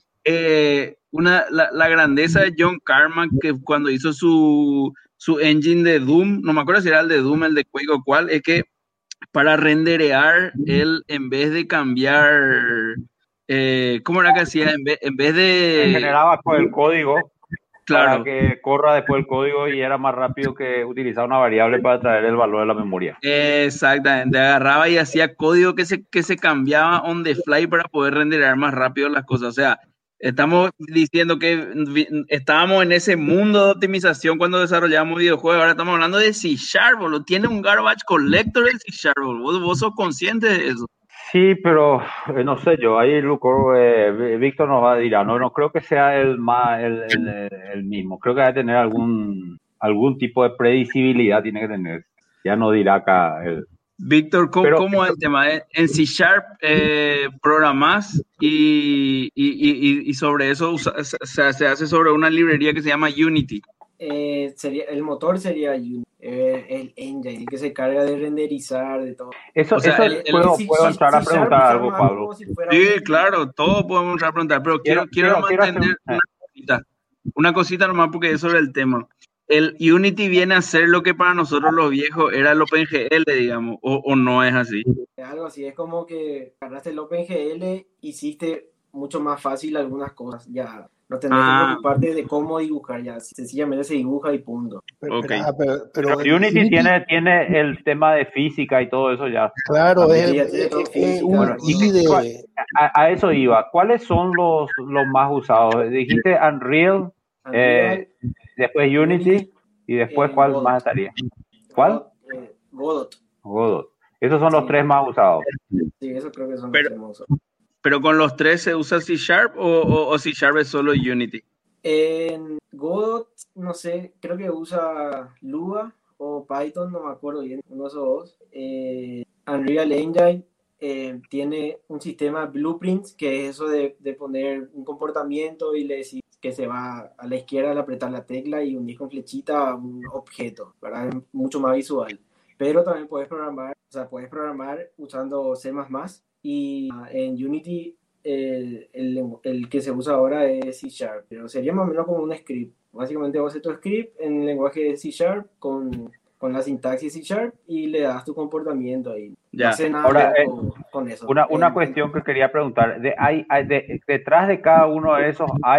Eh, una, la, la grandeza de John Carmack que cuando hizo su, su engine de Doom, no me acuerdo si era el de Doom, el de Quake o cuál, es que para renderear, él en vez de cambiar, eh, ¿cómo era que hacía? En vez, en vez de... Generaba pues el código Claro, para que corra después el código y era más rápido que utilizar una variable para traer el valor de la memoria. exactamente, agarraba y hacía código que se, que se cambiaba on the fly para poder renderear más rápido las cosas. O sea, estamos diciendo que vi- estábamos en ese mundo de optimización cuando desarrollábamos videojuegos. Ahora estamos hablando de C Sharp, boludo. Tiene un garbage collector el C Sharp, boludo. ¿Vos, vos sos consciente de eso? Sí, pero eh, no sé yo, ahí Luco, eh, Víctor nos va a decir, no, no creo que sea el más el, el, el mismo, creo que va a tener algún algún tipo de predecibilidad, tiene que tener, ya no dirá acá. El, Víctor, ¿cómo, Pero- cómo es el tema? Eh, En C Sharp eh, programás y, y, y, y sobre eso usa- se, se hace sobre una librería que se llama Unity. Eh, sería, el motor sería Unity, eh, el engine, el que se carga de renderizar, de todo. eso, O sea, eso el- el- puedo, Si- puedo si- entrar a si preguntar Sharp algo, usamos Pablo. como si fuera Sí, un- claro, todos podemos entrar a preguntar, pero quiero, Quiero- quiero, quiero- quiero hacer mantener un- una cosita, una cosita nomás porque es sobre el tema. El Unity viene a ser lo que para nosotros los viejos era el OpenGL, digamos, o, o no es así. algo así. Es como que agarraste el OpenGL, hiciste mucho más fácil algunas cosas. Ya no tenés Ah. que preocuparte de cómo dibujar, ya sencillamente se dibuja y punto. Pero, Ok. espera, pero, pero Pero el Unity tiene, tiene el tema de física y todo eso ya. Claro, Sí, es, ya tiene es- todo es física, un bueno, I de... A, a eso iba. ¿Cuáles son los, los más usados? Dijiste Unreal, Unreal, después Unity y después eh, ¿cuál Godot. más estaría? ¿Cuál? Godot, eh, Godot. Godot. Esos son los Sí. tres más usados. Sí, eso creo que son Pero- los hermosos. Pero con los tres se usa C Sharp o, o, o C Sharp es solo Unity. En Godot, no sé, creo que usa Lua o Python, no me acuerdo bien, uno de esos dos. Eh, Unreal Engine eh, tiene un sistema blueprints, que es eso de, de poner un comportamiento y le decís que se va a la izquierda al apretar la tecla y unir con flechita a un objeto, ¿verdad? Es mucho más visual. Pero también puedes programar, o sea, puedes programar usando C más más, y ah, en Unity el, el, el que se usa ahora es C Sharp, pero sería más o menos como un script. Básicamente vos haces tu script en el lenguaje de C Sharp con, con la sintaxis C Sharp y le das tu comportamiento ahí. Ya. No hace nada Ahora, con, con eso. Una, una En- cuestión que quería preguntar. De, hay, hay de- detrás de cada uno de esos hay,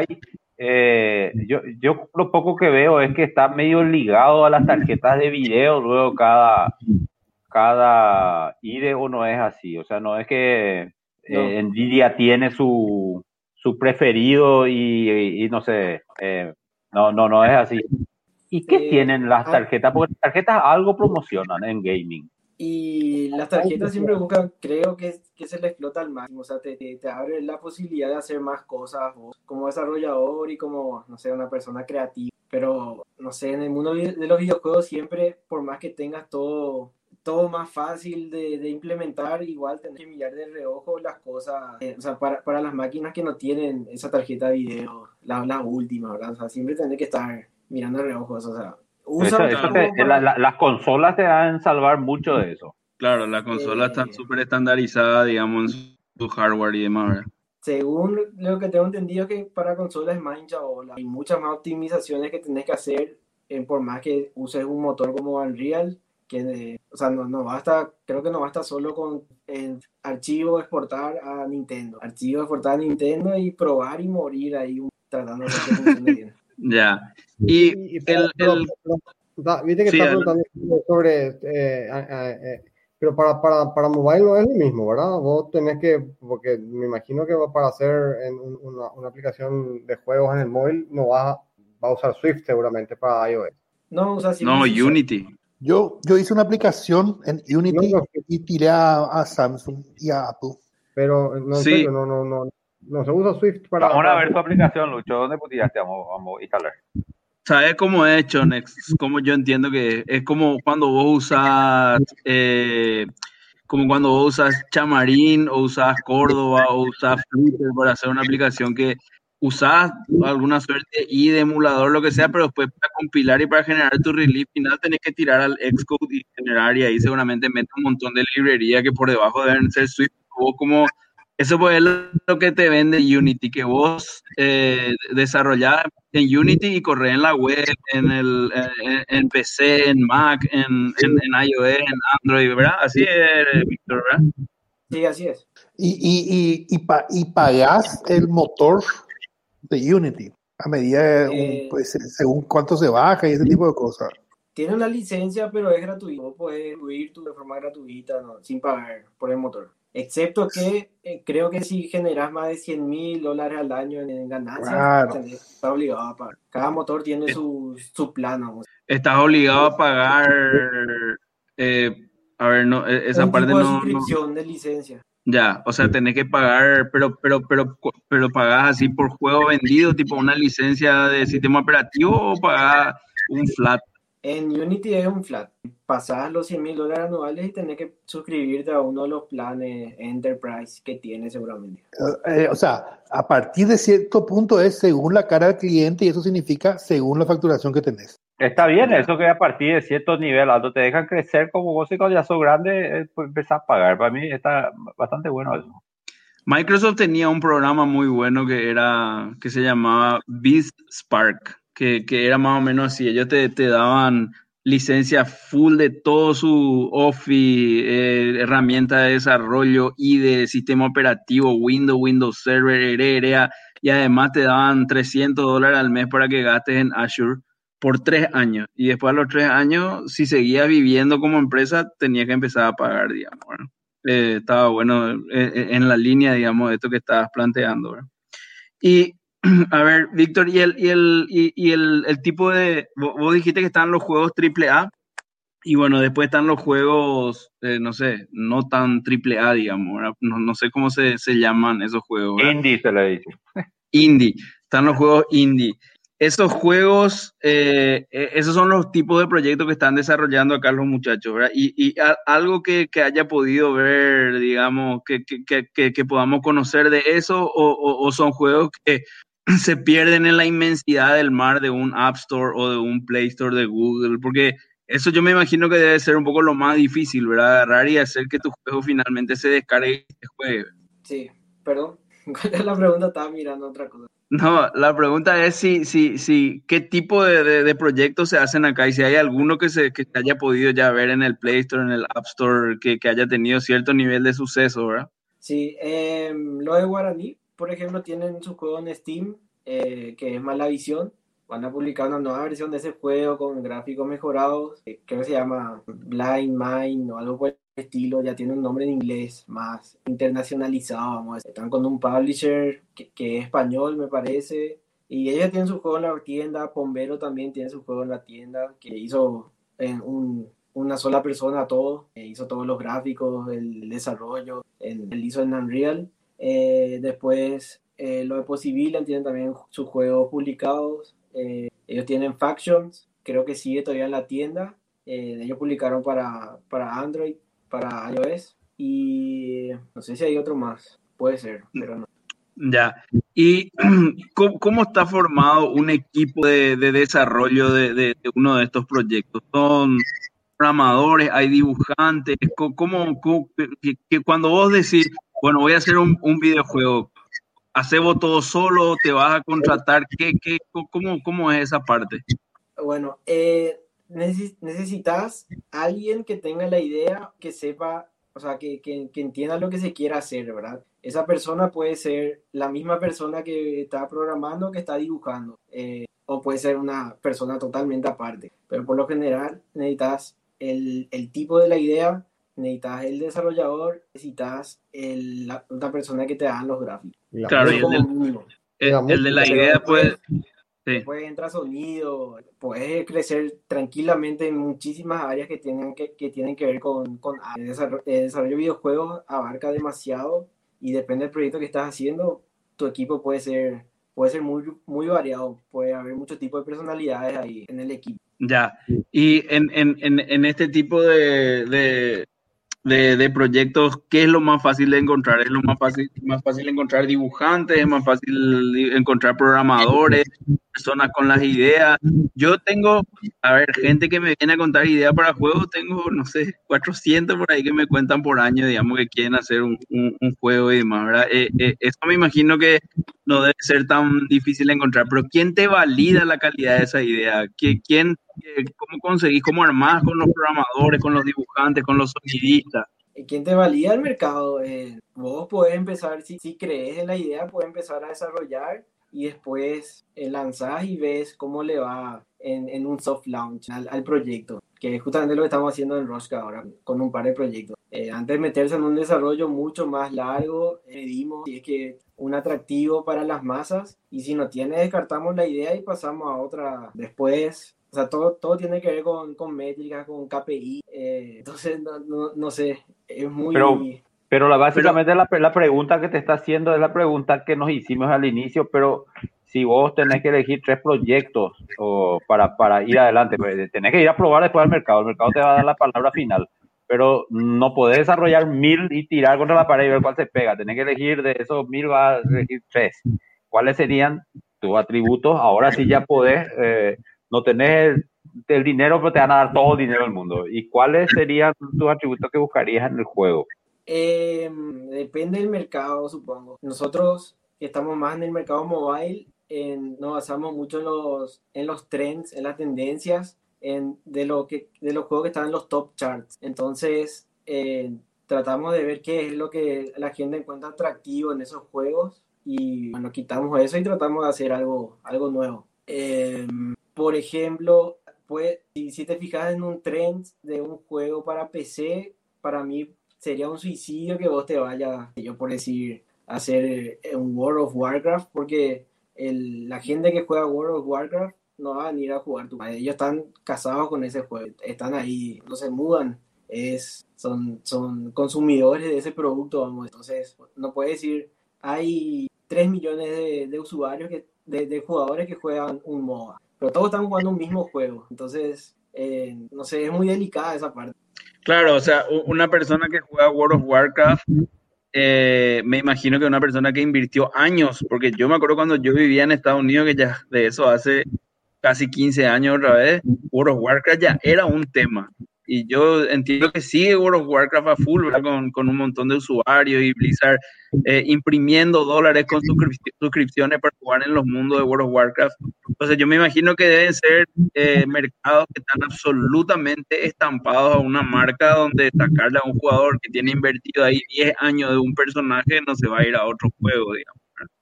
eh, yo, yo lo poco que veo es que está medio ligado a las tarjetas de video, luego cada, cada I D E o no es así. O sea, no es que No. eh, Nvidia tiene su, su preferido y, y- y no sé, eh, no, no, no es así. ¿Y qué Eh, tienen las ah. tarjetas? Porque las tarjetas algo promocionan en gaming. Y las tarjetas siempre buscan, creo que, que se le explota al máximo, o sea, te, te, te abre la posibilidad de hacer más cosas vos, como desarrollador y como, no sé, una persona creativa. Pero, no sé, en el mundo de los videojuegos siempre, por más que tengas todo, todo más fácil de, de implementar, igual tener que mirar de reojo las cosas, eh, o sea, para, para las máquinas que no tienen esa tarjeta de video, la, la última, ¿verdad? O sea, siempre tener que estar mirando de reojo eso, o sea, usa Eso, eso te- para, la- la- las consolas te van a salvar mucho de eso. Claro, las consolas están eh, súper estandarizadas, digamos, en su, su hardware y demás, ¿verdad? según lo que tengo entendido, que para consolas es más hinchabola. Hay muchas más optimizaciones que tenés que hacer, eh, por más que uses un motor como Unreal, que, eh, o sea, no, no basta, creo que no basta solo con el archivo exportar a Nintendo. Archivo exportar a Nintendo y probar y morir ahí un- tratando de hacer que funcione bien. Ya. Y, Y y- y pero, el, pero- el, pero- da- viste que sí, está adelante. preguntando sobre, eh, eh, eh, pero para, para, para mobile no es lo mismo, ¿verdad? Vos tenés que, porque me imagino que para hacer en un- una, una aplicación de juegos en el móvil no vas a, va a usar Swift seguramente para iOS. No, o sea, No, siempre sí, Unity. Yo, yo hice una aplicación en No, Unity no, y tiré a, a Samsung y a Apple. pero no, en Sí, serio, no, no, no, no se usa Swift para, Vamos a para ver hacer. tu aplicación, Lucho. ¿Dónde tiraste? Vamos, vamos a instalar. ¿sabes cómo es, Chonex? Como yo entiendo que es, es como cuando vos usas, eh, como cuando vos usas Xamarin o usas Córdoba o usas Flutter para hacer una aplicación que usás alguna suerte y de emulador, lo que sea, pero después para compilar y para generar tu release final tenés que tirar al Xcode y generar, y ahí seguramente mete un montón de librería que por debajo deben ser Swift. Vos como eso pues es lo que te vende Unity, que vos eh, desarrollás en Unity y corres en la web, en el en, en P C, en Mac, en, en, en iOS, en Android, ¿verdad? Así es, Víctor, ¿verdad? sí, así es. Y, y, y, y, pa- y pagás el motor de Unity a medida de un, Eh, pues, según cuánto se baja y ese tipo de cosas. Tiene una licencia, pero es gratuito. Vos podés incluir tu de forma gratuita, ¿no? Sin pagar por el motor. Excepto que eh, creo que si generas más de cien mil dólares al año en, en ganancias, Claro. tenés- estás obligado a pagar. Cada motor tiene su, su plan, ¿no? Estás obligado a pagar, eh, a ver, no, e- esa Un parte tipo de no, no, suscripción de licencia. ya, o sea, tenés que pagar, pero, pero, pero, pero pagás así por juego vendido, tipo una licencia de sistema operativo o pagás un flat. En Unity es un flat. Pasás los cien mil dólares anuales y tenés que suscribirte a uno de los planes Enterprise que tiene seguramente. Eh, o sea, a partir de cierto punto es según la cara del cliente y eso significa según la facturación que tenés. Está bien, Ya. eso que a partir de cierto nivel alto te dejan crecer como vos y cuando ya sos grande, eh, pues empezás a pagar. Para mí está bastante bueno eso. Microsoft tenía un programa muy bueno que era, que se llamaba BizSpark, que, que era más o menos así. Ellos te, te daban licencia full de todo su Office, eh, herramienta de desarrollo y de sistema operativo, Windows, Windows Server, Herea, y además te daban trescientos dólares al mes para que gastes en Azure por tres años. Y después de los tres años, si seguías viviendo como empresa, tenías que empezar a pagar, digamos, ¿verdad? Eh, estaba bueno eh, eh, en la línea, digamos, de esto que estabas planteando, ¿verdad? Y, a ver, Víctor, y el, y el, y, y el, el tipo de... Vos, vos dijiste que están los juegos triple A, y bueno, después están los juegos, eh, no sé, no tan triple A, digamos, ¿verdad? No, no sé cómo se, se llaman esos juegos, ¿verdad? Indie se le dice. Indie, están los juegos indie. Esos juegos, eh, eh, esos son los tipos de proyectos que están desarrollando acá los muchachos, ¿verdad? Y, y a, algo que, que haya podido ver, digamos, que, que, que, que podamos conocer de eso, o, o, o son juegos que se pierden en la inmensidad del mar de un App Store o de un Play Store de Google, porque eso yo me imagino que debe ser un poco lo más difícil, ¿verdad? Agarrar y hacer que tu juego finalmente se descargue y se juegue. Sí, perdón. ¿Cuál es la pregunta? Estaba mirando otra cosa. No, la pregunta es si, si, si, qué tipo de, de, de proyectos se hacen acá y si hay alguno que se, que se haya podido ya ver en el Play Store, en el App Store, que, que haya tenido cierto nivel de suceso, ¿verdad? Sí, eh, lo de Guaraní, por ejemplo, tienen su juego en Steam, eh, que es Malavisión. Van a publicar una nueva versión de ese juego con gráficos mejorados. Eh, creo que se llama Blind Mind o algo por el estilo. Ya tiene un nombre en inglés más internacionalizado. Vamos a decir. Están con un publisher que, que es español, me parece. Y ellos tienen su juego en la tienda. Pombero también tiene su juego en la tienda, que hizo en un, una sola persona todo. Eh, hizo todos los gráficos, el desarrollo. Él hizo en Unreal. Eh, después, eh, lo de Possibilian tienen también sus juegos publicados. Eh, ellos tienen Factions, creo que sigue todavía en la tienda. Eh, ellos publicaron para, para Android, para iOS y no sé si hay otro más, puede ser, pero no. Ya. ¿Y cómo, cómo está formado un equipo de, de desarrollo de, de, de uno de estos proyectos? ¿Son programadores, hay dibujantes? ¿Cómo, cómo- cómo- que, que cuando vos decís, bueno, voy a hacer un, un videojuego, ¿hacemos todo solo? ¿Te vas a contratar? ¿Qué, qué, cómo, cómo es esa parte? Bueno, eh, neces- necesitas alguien que tenga la idea, que sepa, o sea, que, que, que entienda lo que se quiere hacer, ¿verdad? Esa persona puede ser la misma persona que está programando, que está dibujando, eh, o puede ser una persona totalmente aparte. Pero por lo general necesitas el, el tipo de la idea, necesitas el desarrollador, necesitas el, la, una persona que te haga los gráficos. Y la Claro, y Eso el, música, como del- mínimo. y la el, el de la música. Pero idea, pues, después... sí. Después entra sonido, puedes crecer tranquilamente en muchísimas áreas que tienen que, que, tienen que ver con, con el desarrollo, el desarrollo de videojuegos, abarca demasiado y depende del proyecto que estás haciendo, tu equipo puede ser, puede ser muy, muy variado, puede haber muchos tipos de personalidades ahí en el equipo. Ya. Y en, en, en, en este tipo de, de, de, de proyectos, ¿qué es lo más fácil de encontrar? ¿Es lo más fácil, más fácil encontrar dibujantes? ¿Es más fácil di- encontrar programadores? ¿Personas con las ideas? Yo tengo, a ver, gente que me viene a contar ideas para juegos, tengo, no sé, cuatrocientos por ahí que me cuentan por año, digamos, que quieren hacer un, un, un juego y demás, ¿verdad? Eh, eh, eso me imagino que no debe ser tan difícil de encontrar, pero ¿quién te valida la calidad de esa idea? ¿Qui- ¿Quién, eh, cómo conseguís, cómo armás con los programadores, con los dibujantes, con los sonidistas? ¿Quién te valida el mercado? Eh, vos podés empezar, si, si crees en la idea, puedes empezar a desarrollar y después eh, lanzás y ves cómo le va en, en un soft launch al, al proyecto, que es justamente lo que estamos haciendo en Rosca ahora con un par de proyectos. Eh, antes de meterse en un desarrollo mucho más largo, medimos si es que un atractivo para las masas y si no tiene, descartamos la idea y pasamos a otra después. O sea, todo, todo tiene que ver con, con métricas, con K P I. Eh, entonces, no, no, no sé, es muy... Pero, pero la, Pero, básicamente la, la pregunta que te está haciendo es la pregunta que nos hicimos al inicio, pero si vos tenés que elegir tres proyectos o para, para ir adelante, pues, tenés que ir a probar después al mercado, el mercado te va a dar la palabra final, pero no podés desarrollar mil y tirar contra la pared y ver cuál se pega, tenés que elegir de esos mil, vas a elegir tres. ¿Cuáles serían tus atributos? Ahora sí ya podés, eh, no tenés el dinero, pero te van a dar todo el dinero del mundo. ¿Y cuáles serían tus atributos que buscarías en el juego? Eh, depende del mercado, supongo. Nosotros que estamos más en el mercado mobile, en, nos basamos mucho en los, en los trends, en las tendencias, en, de, lo que, de los juegos que están en los top charts. Entonces, eh, tratamos de ver qué es lo que la gente encuentra atractivo en esos juegos y bueno, quitamos eso y tratamos de hacer algo, algo nuevo. Eh, por ejemplo, pues, si, si te fijas en un trend de un juego para P C, para mí sería un suicidio que vos te vayas, yo por decir, a hacer un World of Warcraft, porque el, la gente que juega World of Warcraft no va a venir a jugar tu madre. Ellos están casados con ese juego, están ahí, no se mudan, es, son, son consumidores de ese producto, vamos. Entonces, no puedes decir, hay tres millones de, de usuarios, que, de, de jugadores que juegan un MOBA, pero todos están jugando un mismo juego. Entonces, eh, no sé, es muy delicada esa parte. claro, o sea, una persona que juega World of Warcraft, eh, me imagino que una persona que invirtió años, porque yo me acuerdo cuando yo vivía en Estados Unidos, que ya de eso hace casi quince años otra vez, World of Warcraft ya era un tema. Y yo entiendo que sigue World of Warcraft a full, ¿verdad? Con, con un montón de usuarios y Blizzard eh, imprimiendo dólares con suscrip- suscripciones para jugar en los mundos de World of Warcraft. Entonces yo me imagino que deben ser eh, mercados que están absolutamente estampados a una marca donde sacarle a un jugador que tiene invertido ahí diez años de un personaje no se va a ir a otro juego, digamos.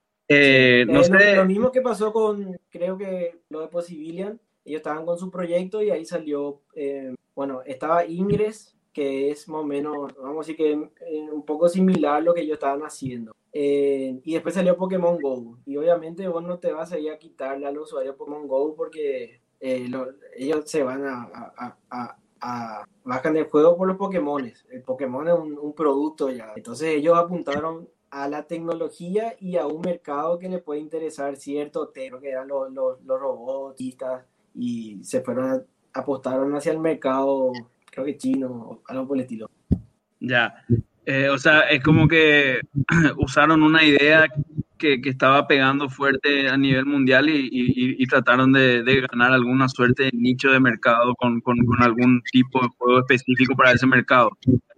Eh, Sí. no Eh, lo, sé. lo mismo que pasó con, creo que lo de Possibilian, ellos estaban con su proyecto y ahí salió, eh, bueno, estaba Ingress, que es más o menos, vamos a decir que eh, un poco similar a lo que ellos estaban haciendo. Eh, y después salió Pokémon Go. Y obviamente vos no te vas a ir a quitarle al usuario Pokémon Go porque eh, lo, ellos se van a, a, a, a, bajan el juego por los Pokémones. El Pokémon es un, un producto ya. Entonces ellos apuntaron a la tecnología y a un mercado que le puede interesar cierto tema, que eran los, los, los robotistas, y se fueron apostaron hacia el mercado, creo que chino o algo por el estilo. Ya, eh, o sea, es como que usaron una idea que, que estaba pegando fuerte a nivel mundial y, y, y trataron de, de ganar alguna suerte de nicho de mercado con, con, con algún tipo de juego específico para ese mercado.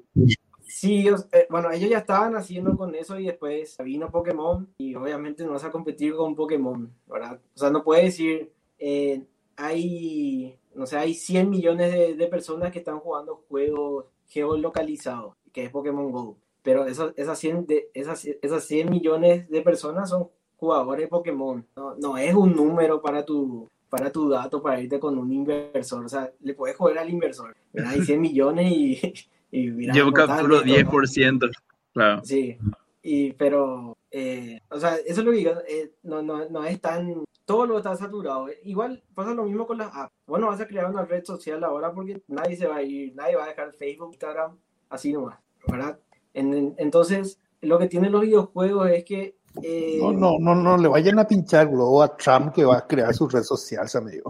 Sí, ellos, eh, bueno, ellos ya estaban haciendo con eso y después vino Pokémon y obviamente no vas a competir con Pokémon, ¿verdad? O sea, no puedes decir, eh, hay, no sé, hay cien millones de, de personas que están jugando juegos geolocalizados, que es Pokémon Go, pero esos, esas, cien de, esas, esas cien millones de personas son jugadores de Pokémon, no, no es un número para tu, para tu dato, para irte con un inversor, o sea, le puedes joder al inversor, ¿verdad? Hay cien millones y... Y mira, Yo capturo esto, diez por ciento, claro. Sí, y, pero, eh, o sea, eso es lo que digo, eh, no, no, no es tan, todo lo está saturado. Igual pasa lo mismo con las apps. Bueno, vas a crear una red social ahora porque nadie se va a ir, nadie va a dejar Facebook, Instagram, así nomás, ¿verdad? En, en, entonces, lo que tienen los videojuegos es que... Eh, no, no, no, no le vayan a pinchar globo a Trump que va a crear su red social, amigo.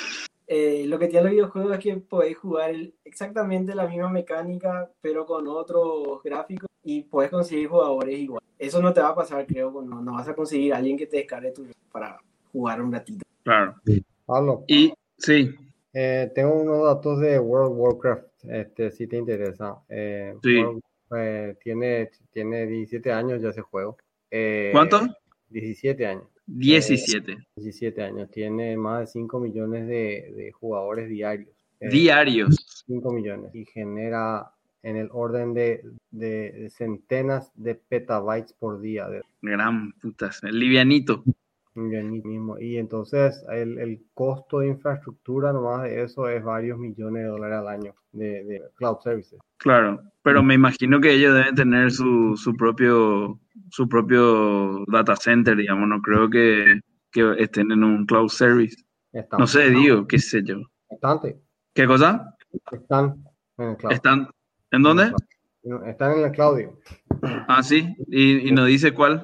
Eh, lo que tiene los videojuegos es que podéis jugar exactamente la misma mecánica, pero con otros gráficos y puedes conseguir jugadores igual. Eso no te va a pasar, creo, no, no vas a conseguir a alguien que te descargue tu para jugar un ratito. Claro. Pablo. Y sí. Eh, tengo unos datos de World of Warcraft, este, si te interesa. Eh, sí. World, eh, tiene, tiene diecisiete años ya ese juego. Eh, ¿Cuánto? diecisiete años. diecisiete. Eh, diecisiete años. Tiene más de cinco millones de, de jugadores diarios. Eh, diarios. cinco millones. Y genera en el orden de, de, de centenas de petabytes por día. De... Gran putas. El livianito. Mismo. Y entonces el, el costo de infraestructura nomás de eso es varios millones de dólares al año de, de cloud services. Claro, pero me imagino que ellos deben tener su, su propio su propio data center, digamos, no creo que, que estén en un cloud service. Están. No sé, digo, qué sé yo. Bastante. ¿Qué cosa? Están en el cloud. ¿Están en dónde? Están en el cloud. Digo. Ah, sí, y, y nos dice cuál.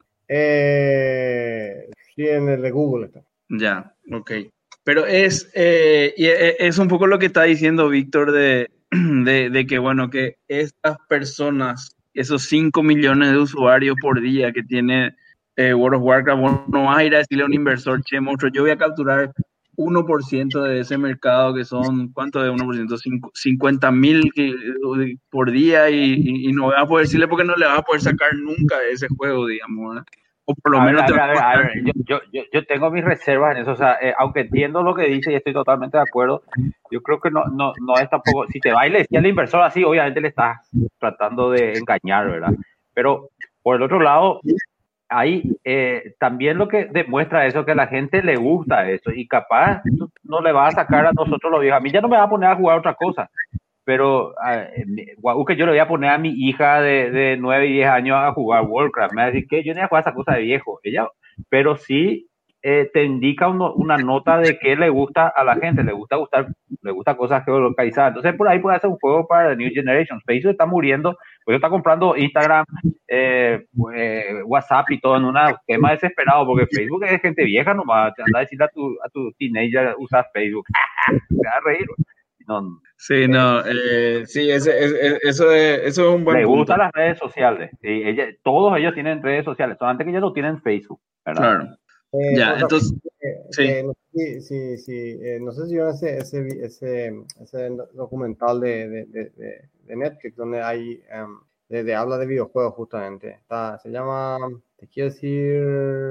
Eh, sí, en el de Google está. Ya, ok. Pero es, eh, y es un poco lo que está diciendo Víctor de, de, de que, bueno, que estas personas, esos cinco millones de usuarios por día que tiene eh, World of Warcraft, bueno, no vas a ir a decirle a un inversor, che, monstruo, yo voy a capturar uno por ciento de ese mercado, que son, ¿cuánto de uno por ciento? cincuenta mil por día y, y, y no vas a poder decirle porque no le vas a poder sacar nunca de ese juego, digamos, ¿eh? O por lo a menos ver, te a ver, a ver, a ver. Yo, yo, yo tengo mis reservas en eso, o sea, eh, aunque entiendo lo que dice y estoy totalmente de acuerdo, yo creo que no, no, no es tampoco, si te va y le decía al inversor así, obviamente le estás tratando de engañar, ¿verdad? Pero por el otro lado, ahí eh, también lo que demuestra eso, que a la gente le gusta eso y capaz no le va a sacar a nosotros los viejos. A mí ya no me va a poner a jugar otra cosa. Pero uh, que yo le voy a poner a mi hija de, de nueve y diez años a jugar Warcraft, me va a decir que yo no voy a jugar esa cosa de viejo, ella, pero sí eh, te indica uno, una nota de que le gusta a la gente, le gusta gustar, le gusta cosas geolocalizadas, entonces por ahí puede hacer un juego para la New Generation. Facebook está muriendo, pues está comprando Instagram, eh, eh, WhatsApp y todo en un tema desesperado, porque Facebook es gente vieja nomás, te anda a decirle a tu, a tu teenager usar Facebook, te va a reír. No, sí, no, eh, sí, ese, ese, eso, es, eso es un buen le punto. gustan las redes sociales. Y ella, todos ellos tienen redes sociales, solamente que ellos no tienen Facebook, ¿verdad? Claro. Eh, ya, entonces, eh, sí. Eh, no, sí, sí, sí. Eh, no sé si vieron ese, ese, ese, ese documental de, de, de, de Netflix donde hay, um, de, de habla de videojuegos justamente. Está, se llama, te quiero decir,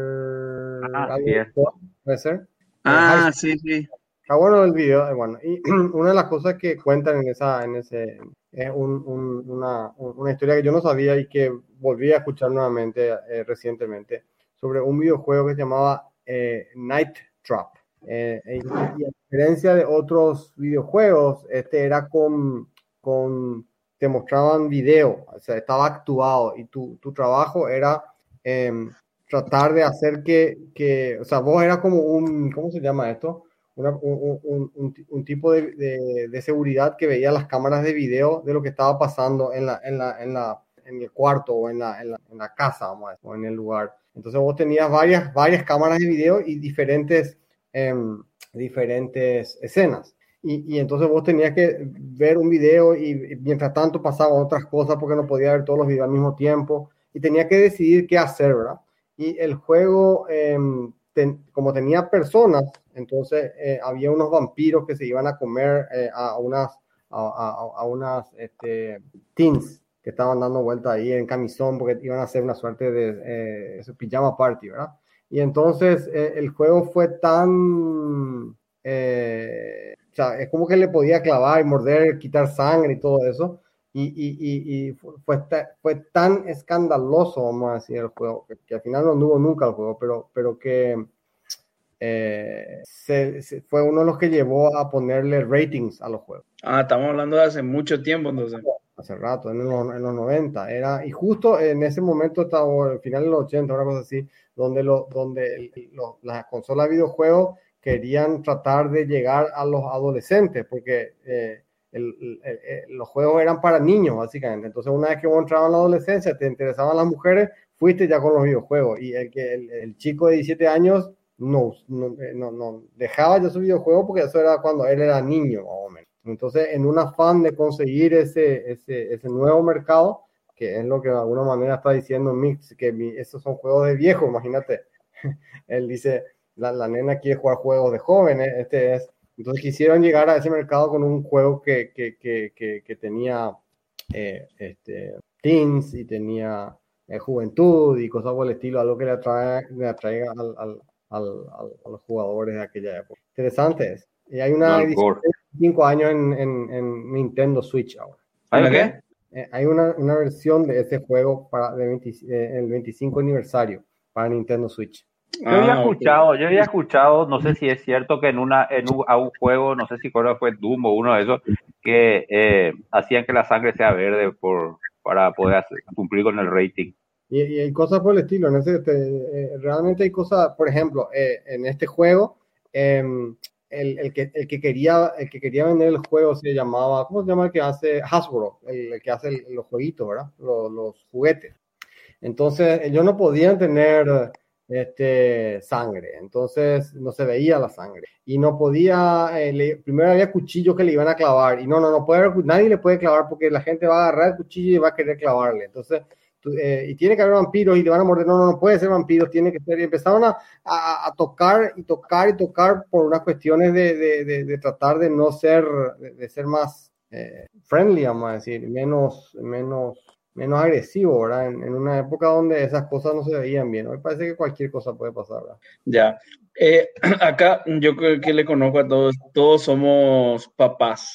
Ah, sí, ¿puede ser? Ah, eh, sí, sí. Está bueno el video, bueno, y una de las cosas que cuentan en esa, en ese, es un, un, una, una historia que yo no sabía y que volví a escuchar nuevamente eh, recientemente, sobre un videojuego que se llamaba eh, Night Trap. Eh, y, y a diferencia de otros videojuegos, este era con, con te mostraban video, o sea, estaba actuado y tu, tu trabajo era eh, tratar de hacer que, que, o sea, vos eras como un, ¿cómo se llama esto? Una, un, un, un, un tipo de, de, de seguridad que veía las cámaras de video de lo que estaba pasando en, la, en, la, en, la, en el cuarto o en la, en la, en la casa, vamos a decir, o en el lugar. Entonces vos tenías varias, varias cámaras de video y diferentes, eh, diferentes escenas. Y, y entonces vos tenías que ver un video y, y mientras tanto pasaban otras cosas porque no podía ver todos los videos al mismo tiempo y tenía que decidir qué hacer, ¿verdad? Y el juego, eh, ten, como tenía personas, entonces eh, había unos vampiros que se iban a comer eh, a unas, a, a, a unas este, teens que estaban dando vuelta ahí en camisón porque iban a hacer una suerte de eh, pijama party, ¿verdad? Y entonces eh, el juego fue tan... Eh, o sea, es como que le podía clavar y morder, quitar sangre y todo eso. Y, y, y, y fue, fue tan escandaloso, vamos a decir, el juego, que, que al final no anduvo nunca el juego, pero, pero que eh, se, se fue uno de los que llevó a ponerle ratings a los juegos. Ah, estamos hablando de hace mucho tiempo, entonces. Hace rato, en los, en los noventa. Era, y justo en ese momento, estaba al final de los ochenta, una cosa así, donde, lo, donde el, lo, las consolas de videojuegos querían tratar de llegar a los adolescentes, porque eh, el, el, el, los juegos eran para niños, básicamente. Entonces, una vez que vos entrabas en la adolescencia, te interesaban las mujeres, fuiste ya con los videojuegos. Y el, que el, el chico de diecisiete años no, no, no, no dejaba ya su videojuego porque eso era cuando él era niño, más o menos. Entonces, en un afán de conseguir ese, ese, ese nuevo mercado, que es lo que de alguna manera está diciendo Mix, que mi, esos son juegos de viejo, imagínate. Él dice... La, la nena quiere jugar juegos de jóvenes, este es, entonces quisieron llegar a ese mercado con un juego que, que, que, que, que tenía eh, este, teens y tenía eh, juventud y cosas por el estilo, algo que le atrae, le atraiga al, al, al, al, a los jugadores de aquella época. Interesante es. Y hay una edición de cinco años en, en, en Nintendo Switch ahora. ¿Hay qué? Eh, hay una, una versión de ese juego para de veinte, eh, el veinticinco aniversario para Nintendo Switch. Yo había escuchado, yo había escuchado, no sé si es cierto que en una en un, a un juego, no sé si fue Doom o uno de esos, que eh, hacían que la sangre sea verde por para poder hacer, cumplir con el rating. Y, y hay cosas por el estilo, en ese, este, eh, realmente hay cosas, por ejemplo, eh, en este juego, eh, el, el, que, el, que quería, el que quería vender el juego se llamaba, ¿cómo se llama el que hace? Hasbro, el, el que hace el, los jueguitos, ¿verdad? Los, los juguetes. Entonces, ellos no podían tener... Este, sangre, entonces no se veía la sangre y no podía, eh, le, primero había cuchillos que le iban a clavar y no, no, no puede haber, nadie le puede clavar porque la gente va a agarrar el cuchillo y va a querer clavarle, entonces tú, eh, y tiene que haber vampiros y te van a morder, no, no, no puede ser vampiros, tiene que ser, y empezaron a, a, a tocar y tocar y tocar por unas cuestiones de, de, de, de tratar de no ser, de, de ser más eh, friendly, vamos a decir, menos, menos menos agresivo, ¿verdad? En, en una época donde esas cosas no se veían bien. Hoy parece que cualquier cosa puede pasar, ¿verdad? Ya. Eh, acá yo creo que le conozco a todos, todos somos papás.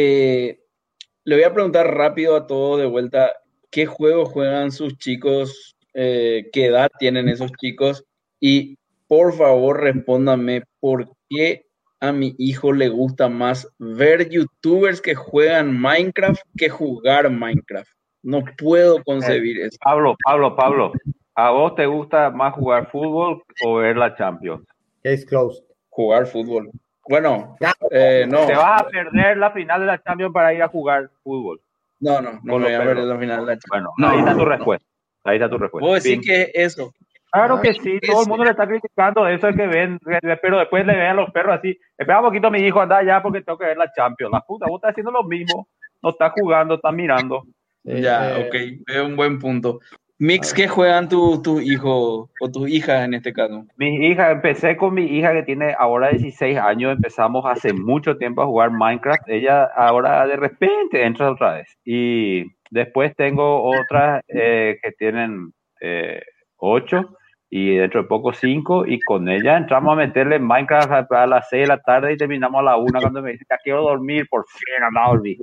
Eh, le voy a preguntar rápido a todos de vuelta, ¿qué juegos juegan sus chicos? Eh, ¿qué edad tienen esos chicos? Y por favor respóndame, ¿por qué a mi hijo le gusta más ver youtubers que juegan Minecraft que jugar Minecraft? No puedo concebir eh, eso. Pablo, Pablo, Pablo, ¿a vos te gusta más jugar fútbol o ver la Champions? Case closed. Jugar fútbol. Bueno, eh, no. Te vas a perder la final de la Champions para ir a jugar fútbol. No, no, no me voy a perder la final de la Champions. Bueno, no, ahí está no, tu no. respuesta. Ahí está tu respuesta. ¿Puedo decir que eso? Claro Ah, que sí, todo eso. el mundo le está criticando eso, es que ven, pero después le ven a los perros así, espera un poquito mi hijo, anda allá porque tengo que ver la Champions. La puta, vos estás haciendo lo mismo, no estás jugando, estás mirando. Ya, Eh, ok, es un buen punto. Mix, ¿qué juegan tus tu hijos o tus hijas en este caso? Mi hija, empecé con mi hija que tiene ahora dieciséis años, empezamos hace mucho tiempo a jugar Minecraft, ella ahora de repente entra otra vez. Y después tengo otras eh, que tienen eh, ocho y dentro de poco cinco, y con ella entramos a meterle Minecraft a, a las seis de la tarde y terminamos a la una cuando me dice, ya quiero dormir, por fin, anda a dormir.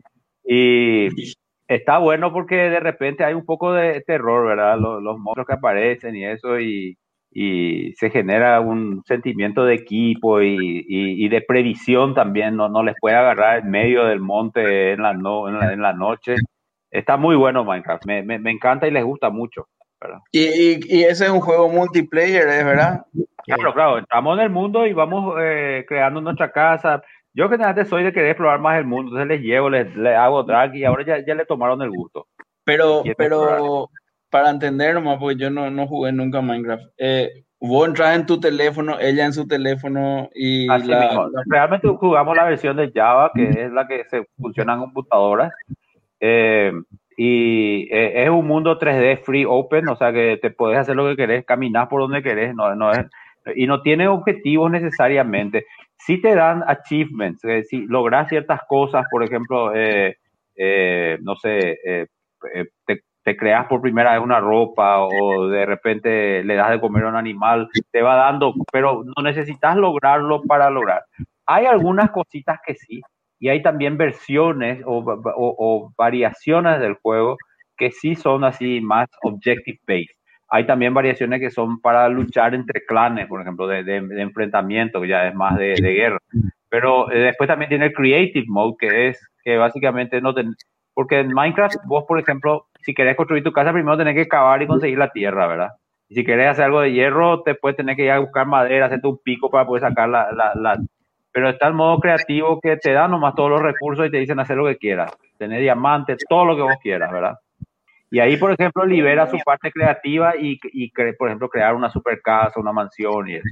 Y está bueno porque de repente hay un poco de terror, ¿verdad? Los, los monstruos que aparecen y eso, y, y se genera un sentimiento de equipo y, y, y de previsión también, no, no les puede agarrar en medio del monte en la, no, en la, en la noche. Está muy bueno Minecraft, me, me, me encanta y les gusta mucho, ¿verdad? Y, y, y ese es un juego multiplayer, ¿es verdad? Claro, claro, entramos en el mundo y vamos eh, creando nuestra casa. Yo generalmente soy de querer explorar más el mundo, entonces les llevo, les, les hago drag y ahora ya, ya le tomaron el gusto. Pero, Quiero pero explorar. para entender nomás, porque yo no, no jugué nunca Minecraft, eh, Vos entras en tu teléfono, ella en su teléfono y Así la, mismo. la- Realmente jugamos la versión de Java, que es la que se funciona en computadoras. Eh, y eh, es un mundo tres D free open, o sea que te podés hacer lo que querés, caminar por donde querés, no, no es, y no tiene objetivos necesariamente. Sí te dan achievements, eh, si lográs ciertas cosas, por ejemplo, eh, eh, no sé, eh, eh, te, te creas por primera vez una ropa o de repente le das de comer a un animal, te va dando, pero no necesitas lograrlo para lograr. Hay algunas cositas que sí, y hay también versiones o, o, o variaciones del juego que sí son así más objective based. Hay también variaciones que son para luchar entre clanes, por ejemplo, de, de, de enfrentamiento, que ya es más de, de guerra. Pero eh, después también tiene el creative mode, que es que básicamente no ten... porque en Minecraft vos, por ejemplo, si querés construir tu casa, primero tenés que cavar y conseguir la tierra, ¿verdad? Y si querés hacer algo de hierro, después tenés que ir a buscar madera, hacerte un pico para poder sacar la, la, la... Pero está el modo creativo que te da nomás todos los recursos y te dicen hacer lo que quieras. Tener diamantes, todo lo que vos quieras, ¿verdad? Y ahí, por ejemplo, libera su parte creativa y, y cre- por ejemplo, crear una super casa, una mansión y eso.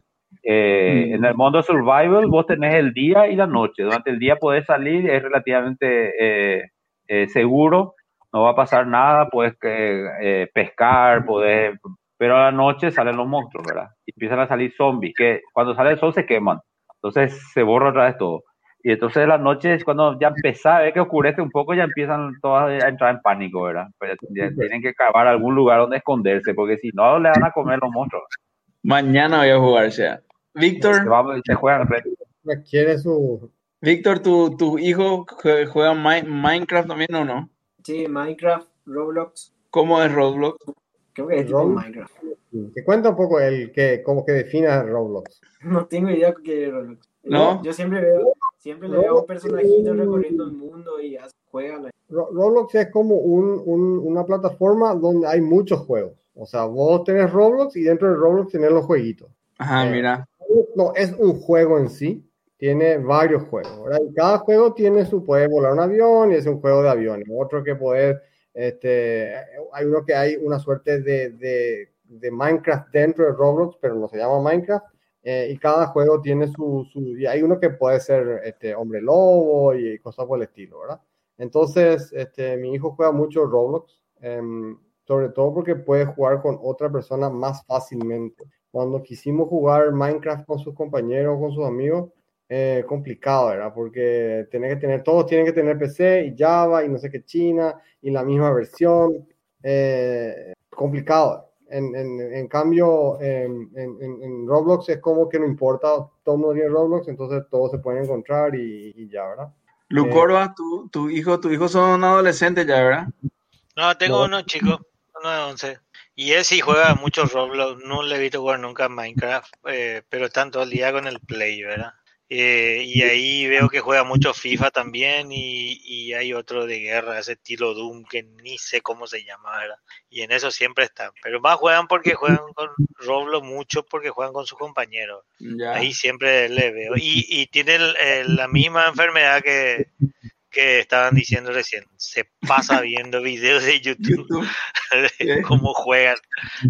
Eh, en el mundo survival vos tenés el día y la noche. Durante el día podés salir, es relativamente eh, eh, seguro, no va a pasar nada, puedes eh, eh, pescar, podés, pero a la noche salen los monstruos, ¿verdad? Y empiezan a salir zombies, que cuando sale el sol se queman, entonces se borra otra vez todo. Y entonces en las noches, cuando ya empieza a ver que oscurece un poco, ya empiezan todas a entrar en pánico, ¿verdad? Pero ya tienen que cavar algún lugar donde esconderse, porque si no, le van a comer los monstruos. mañana voy a jugar, ya. Se, Víctor, va, se juegan frente. Requiere su... Víctor, ¿tu, tu hijo jue- juega Mi- Minecraft también o no? Sí, Minecraft, Roblox, ¿Cómo es Roblox? creo que es tipo Roblox. Minecraft. Que cuenta un poco el que, como que defina Roblox. No tengo idea qué es Roblox. ¿No? Yo, yo siempre veo, siempre le veo a un personajito recorriendo el mundo y hace- juegan ahí. Ro- Roblox es como un, un- una plataforma donde hay muchos juegos. O sea, vos tenés Roblox y dentro de Roblox tenés los jueguitos. Ajá, Eh, mira. No, es un juego en sí. Tiene varios juegos, ¿verdad? Y cada juego tiene su, puede volar un avión y es un juego de aviones. Otro que poder, este, hay uno que hay una suerte de, de, de Minecraft dentro de Roblox, pero no se llama Minecraft. Eh, y cada juego tiene su, su, y hay uno que puede ser este, hombre lobo y cosas por el estilo, ¿verdad? Entonces, este, mi hijo juega mucho Roblox, em, sobre todo porque puede jugar con otra persona más fácilmente. Cuando quisimos jugar Minecraft con sus compañeros, con sus amigos, eh, complicado, ¿verdad? Porque tiene que tener, todos tienen que tener P C y Java y no sé qué China y la misma versión. Eh, complicado. En, en, en cambio, en, en, en Roblox es como que no importa, todo el mundo tiene Roblox, entonces todos se pueden encontrar y, y ya, ¿verdad? Lucorba, tu, tu hijo, tu hijo son adolescentes ya, ¿verdad? No, tengo No. uno chico, uno de once. Y él sí juega mucho Roblox, no le he visto jugar nunca Minecraft, eh, pero están todo el día con el Play, ¿verdad? Eh, y ahí veo que juega mucho FIFA también y, y hay otro de guerra, ese estilo Doom, que ni sé cómo se llama, ¿verdad? Y en eso siempre están. Pero más juegan porque juegan con Roblox mucho, porque juegan con sus compañeros. Ya. Ahí siempre le veo. Y, y tiene el- el- la misma enfermedad que, que estaban diciendo recién. Se pasa viendo videos de YouTube YouTube. de cómo juegan.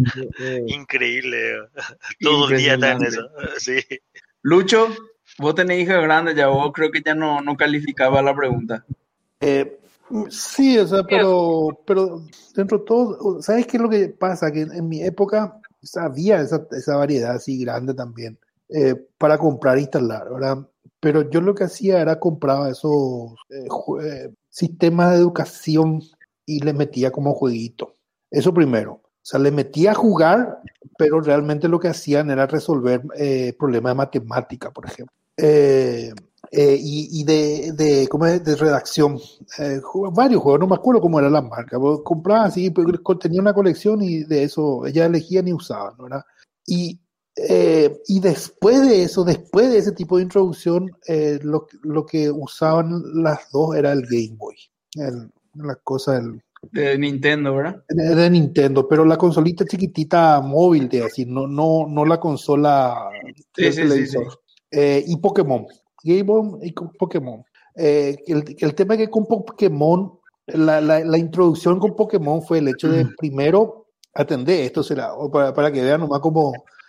Eh, Increíble. Todo el día está en eso. Sí. Lucho, vos tenés hija grande ya, vos creo que ya no, no calificaba la pregunta. Eh, sí, o sea, pero, pero dentro de todo, ¿sabes qué es lo que pasa? Que en, en mi época o sea, había esa, esa variedad así grande también eh, para comprar e instalar, ¿verdad? Pero yo lo que hacía era compraba esos eh, jue- eh, sistemas de educación y le metía como jueguito. Eso primero. O sea, le metía a jugar, pero realmente lo que hacían era resolver eh, problemas de matemática, por ejemplo. Eh, eh, y, y de, de, ¿cómo es? De redacción. Eh, ju- varios juegos, no me acuerdo cómo era la marca. Vos comprabas así, pues, tenía una colección y de eso ellas elegían y usaban, ¿verdad? Y, eh, y después de eso, después de ese tipo de introducción, eh, lo, lo que usaban las dos era el Game Boy. El, la cosa del, De Nintendo, ¿verdad? de, de Nintendo, pero la consolita chiquitita móvil, de así, no, no, no la consola Sí, del sí, televisor. sí, Eh, y Pokémon. Game Boy y con Pokémon. Eh, el, el tema es que con Pokémon, la, la, la introducción con Pokémon fue el hecho de primero atender esto, será, o para, para que vean nomás como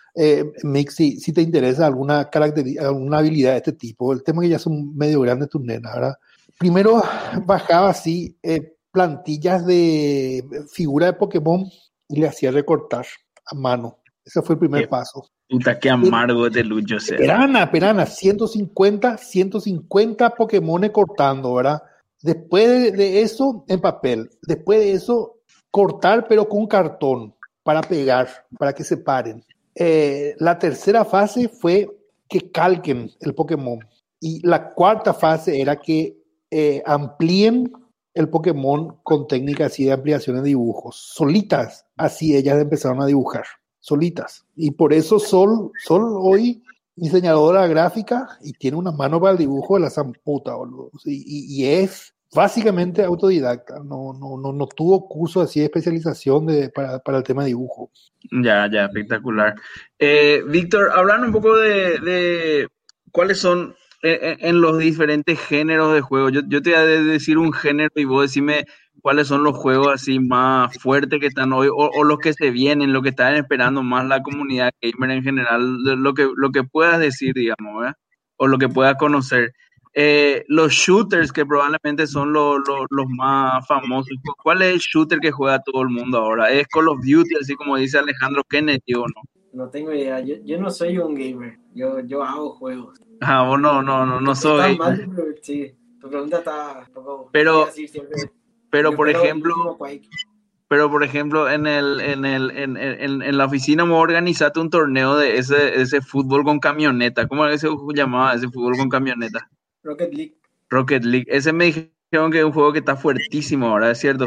Eh, Mix, si, si te interesa alguna característica, alguna habilidad de este tipo, el tema es que ya son medio grandes tus nenas, ¿verdad? Primero bajaba así eh, plantillas de figura de Pokémon y le hacía recortar a mano. Ese fue el primer Qué paso. Puta, qué amargo este Lucho, o sea. Perana, perana, ciento cincuenta, ciento cincuenta Pokémon cortando, ¿verdad? Después de, de eso, en papel. Después de eso, cortar, pero con cartón, para pegar, para que se paren. Eh, la tercera fase fue que calquen el Pokémon. Y la cuarta fase era que eh, amplíen el Pokémon con técnicas así de ampliación de dibujos. Solitas, así ellas empezaron a dibujar. Solitas. Y por eso Sol, Sol hoy diseñadora gráfica y tiene una mano para el dibujo de la zamputa, boludo. Y, y, y es básicamente autodidacta. No, no, no, no tuvo curso así de especialización de, para, para el tema de dibujo. Ya, ya, espectacular. Eh, Víctor, hablando un poco de, de cuáles son en, en los diferentes géneros de juego. Yo, yo te voy a decir un género y vos decime cuáles son los juegos así más fuertes que están hoy o, o los que se vienen, lo que están esperando más la comunidad gamer en general, lo que, lo que puedas decir, digamos, ¿verdad? O lo que puedas conocer. Eh, los shooters que probablemente son los, los, los más famosos. ¿Cuál es el shooter que juega todo el mundo ahora? ¿Es Call of Duty, así como dice Alejandro Kennedy o no? No tengo idea, yo, yo no soy un gamer, yo, yo hago juegos. Ah, vos no, no, no, no soy. Está mal, pero sí, tu pregunta está un poco... Pero, así siempre, pero yo por espero ejemplo, el último Quake. pero por ejemplo, en el, en el, en, en, en la oficina me organizaste un torneo de ese, ese fútbol con camioneta. ¿Cómo se llamaba ese fútbol con camioneta? Rocket League. Rocket League. Ese me dijeron que es un juego que está fuertísimo ahora, ¿es cierto?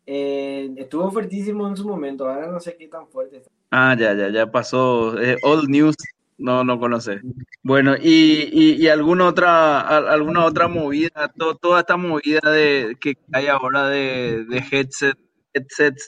Eh, estuvo fuertísimo en su momento, ahora no sé qué tan fuerte está. Ah, ya, ya, ya pasó. Eh, old news, no, no conoces. Bueno, y, y, y alguna otra, alguna otra movida, to, toda esta movida de que hay ahora de, de headset, headsets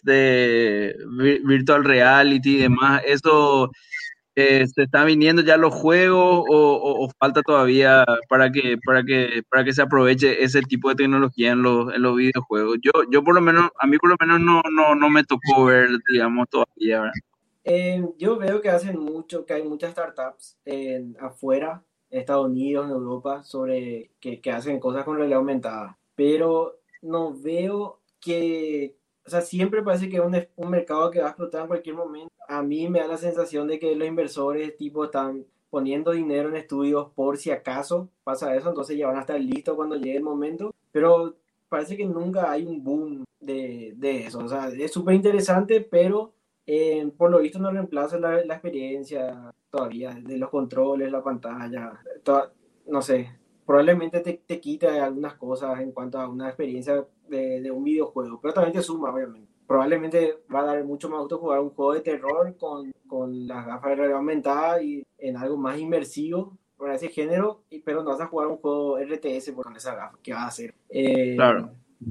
de virtual reality y demás, eso eh, se está viniendo ya los juegos o, o, o falta todavía para que, para que, para que se aproveche ese tipo de tecnología en los, en los videojuegos. Yo, yo por lo menos, a mí por lo menos no, no, no me tocó ver, digamos, todavía, ¿verdad? Eh, yo veo que hacen mucho, que hay muchas startups en, afuera, en Estados Unidos, en Europa, sobre que, que hacen cosas con realidad aumentada, pero no veo que, o sea, siempre parece que es un, un mercado que va a explotar en cualquier momento. A mí me da la sensación de que los inversores tipo están poniendo dinero en estudios por si acaso pasa eso, entonces ya van a estar listos cuando llegue el momento, pero parece que nunca hay un boom de, de eso, o sea, es súper interesante, pero Eh, por lo visto no reemplaza la, la experiencia todavía de los controles, la pantalla, toda, no sé, probablemente te, te quita algunas cosas en cuanto a una experiencia de, de un videojuego, pero también te suma, obviamente. Probablemente va a dar mucho más gusto jugar un juego de terror con, con las gafas de realidad aumentada y en algo más inmersivo para ese género, pero no vas a jugar un juego R T S con esa gafa, ¿qué vas a hacer? Eh, Claro.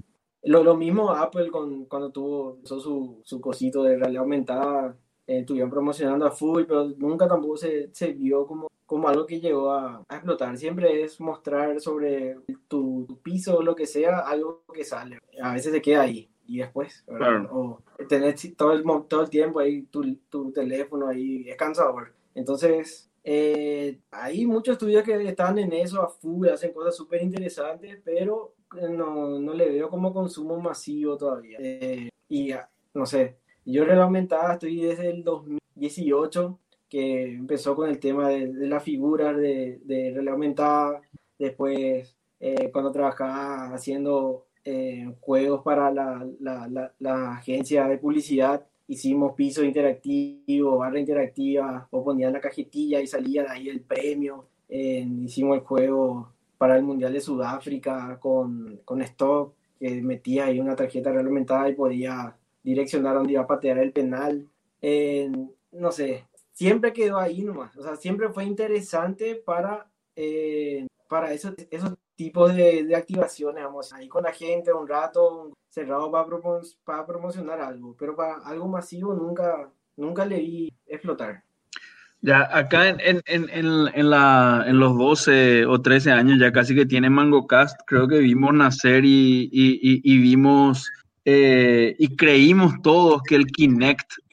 Lo, lo mismo Apple con, cuando tuvo su, su cosito de realidad aumentada, eh, estuvieron promocionando a full, pero nunca tampoco se, se vio como, como algo que llegó a, a explotar. Siempre es mostrar sobre tu, tu piso o lo que sea, algo que sale. A veces se queda ahí y después, ¿verdad? Claro. O tener todo el, todo el tiempo ahí tu, tu teléfono ahí, es cansador. Entonces, eh, hay muchos estudios que están en eso a full, hacen cosas súper interesantes, pero no, no le veo como consumo masivo todavía. Eh, y no sé, yo realidad aumentada estoy desde el dos mil dieciocho, que empezó con el tema de, de las figuras de, de realidad aumentada. Después, eh, cuando trabajaba haciendo eh, juegos para la, la, la, la agencia de publicidad, hicimos pisos interactivos, barra interactiva, o ponían la cajetilla y salía de ahí el premio. Eh, hicimos el juego para el Mundial de Sudáfrica con, con stock, que metía ahí una tarjeta reglamentada y podía direccionar a donde iba a patear el penal. Eh, no sé, siempre quedó ahí nomás. O sea, siempre fue interesante para, eh, para esos, esos tipos de, de activaciones, vamos, ahí con la gente un rato cerrado para, promo para promocionar algo, pero para algo masivo nunca, nunca le vi explotar. Ya, acá en, en, en, en, la, en los doce o trece años ya casi que tiene MangoCast, creo que vimos nacer y, y, y, y vimos eh, y creímos todos que el Kinect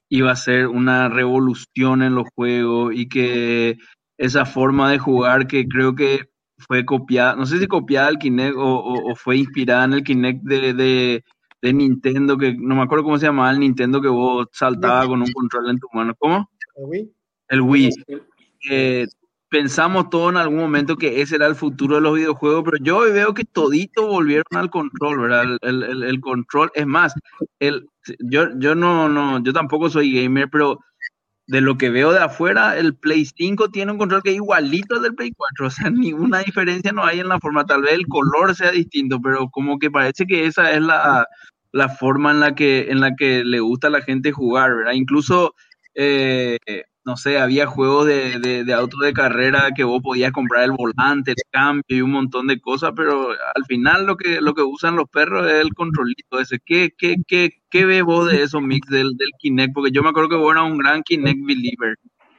iba a ser una revolución en los juegos y que esa forma de jugar que creo que fue copiada, no sé si copiada del Kinect o, o- o fue inspirada en el Kinect de, de, de Nintendo, que no me acuerdo cómo se llamaba el Nintendo que vos saltabas con un control en tu mano. ¿Cómo? ¿El Wii? El El- Wii. el- Eh, pensamos todo en algún momento que ese era el futuro de los videojuegos, pero yo hoy veo que todito volvieron al control, ¿verdad? El, el- el- el control, es más, el, yo, yo no, no, yo tampoco soy gamer, pero de lo que veo de afuera, el Play cinco tiene un control que es igualito al del Play cuatro, o sea, ninguna diferencia no hay en la forma, tal vez el color sea distinto, pero como que parece que esa es la, la forma en la que, en la que le gusta a la gente jugar, ¿verdad? Incluso, eh, no sé, había juegos de, de, de autos de carrera que vos podías comprar el volante, el cambio y un montón de cosas, pero al final lo que, lo que usan los perros es el controlito ese. ¿Qué, qué, qué, qué ves vos de eso, Mix, del, del Kinect? Porque yo me acuerdo que vos eras un gran Kinect believer.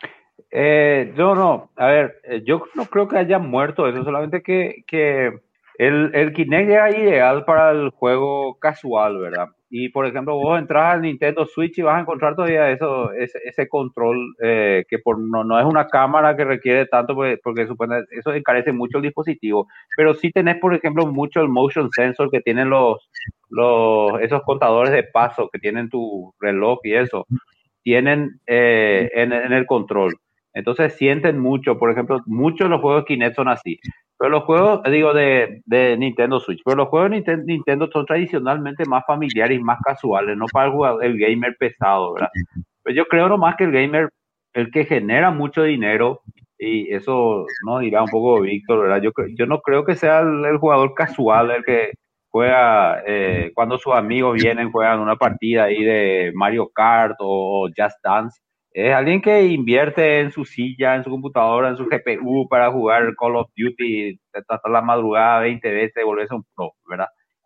Eh, yo no, a ver, eh, yo no creo que haya muerto eso, solamente que, que el, el Kinect era ideal para el juego casual, ¿verdad? Y por ejemplo, vos entras al Nintendo Switch y vas a encontrar todavía eso, ese, ese control eh, que por, no, no es una cámara que requiere tanto, porque, porque supone, eso encarece mucho el dispositivo, pero sí tenés, por ejemplo, mucho el motion sensor que tienen los, los, esos contadores de paso que tienen tu reloj y eso, tienen eh, en, en el control. Entonces sienten mucho, por ejemplo, muchos de los juegos Kinect son así. Pero los juegos, digo, de, de Nintendo Switch, pero los juegos de Nintendo, Nintendo son tradicionalmente más familiares y más casuales, no para el, jugador, el gamer pesado, ¿verdad? Pero yo creo nomás que el gamer, el que genera mucho dinero, y eso no dirá un poco Víctor, ¿verdad? Yo, yo no creo que sea el, el jugador casual el que juega eh, cuando sus amigos vienen, juegan una partida ahí de Mario Kart o, o Just Dance. Es alguien que invierte en su silla, en su computadora, en su G P U para jugar Call of Duty hasta la madrugada veinte veces y volverse un pro, ¿verdad?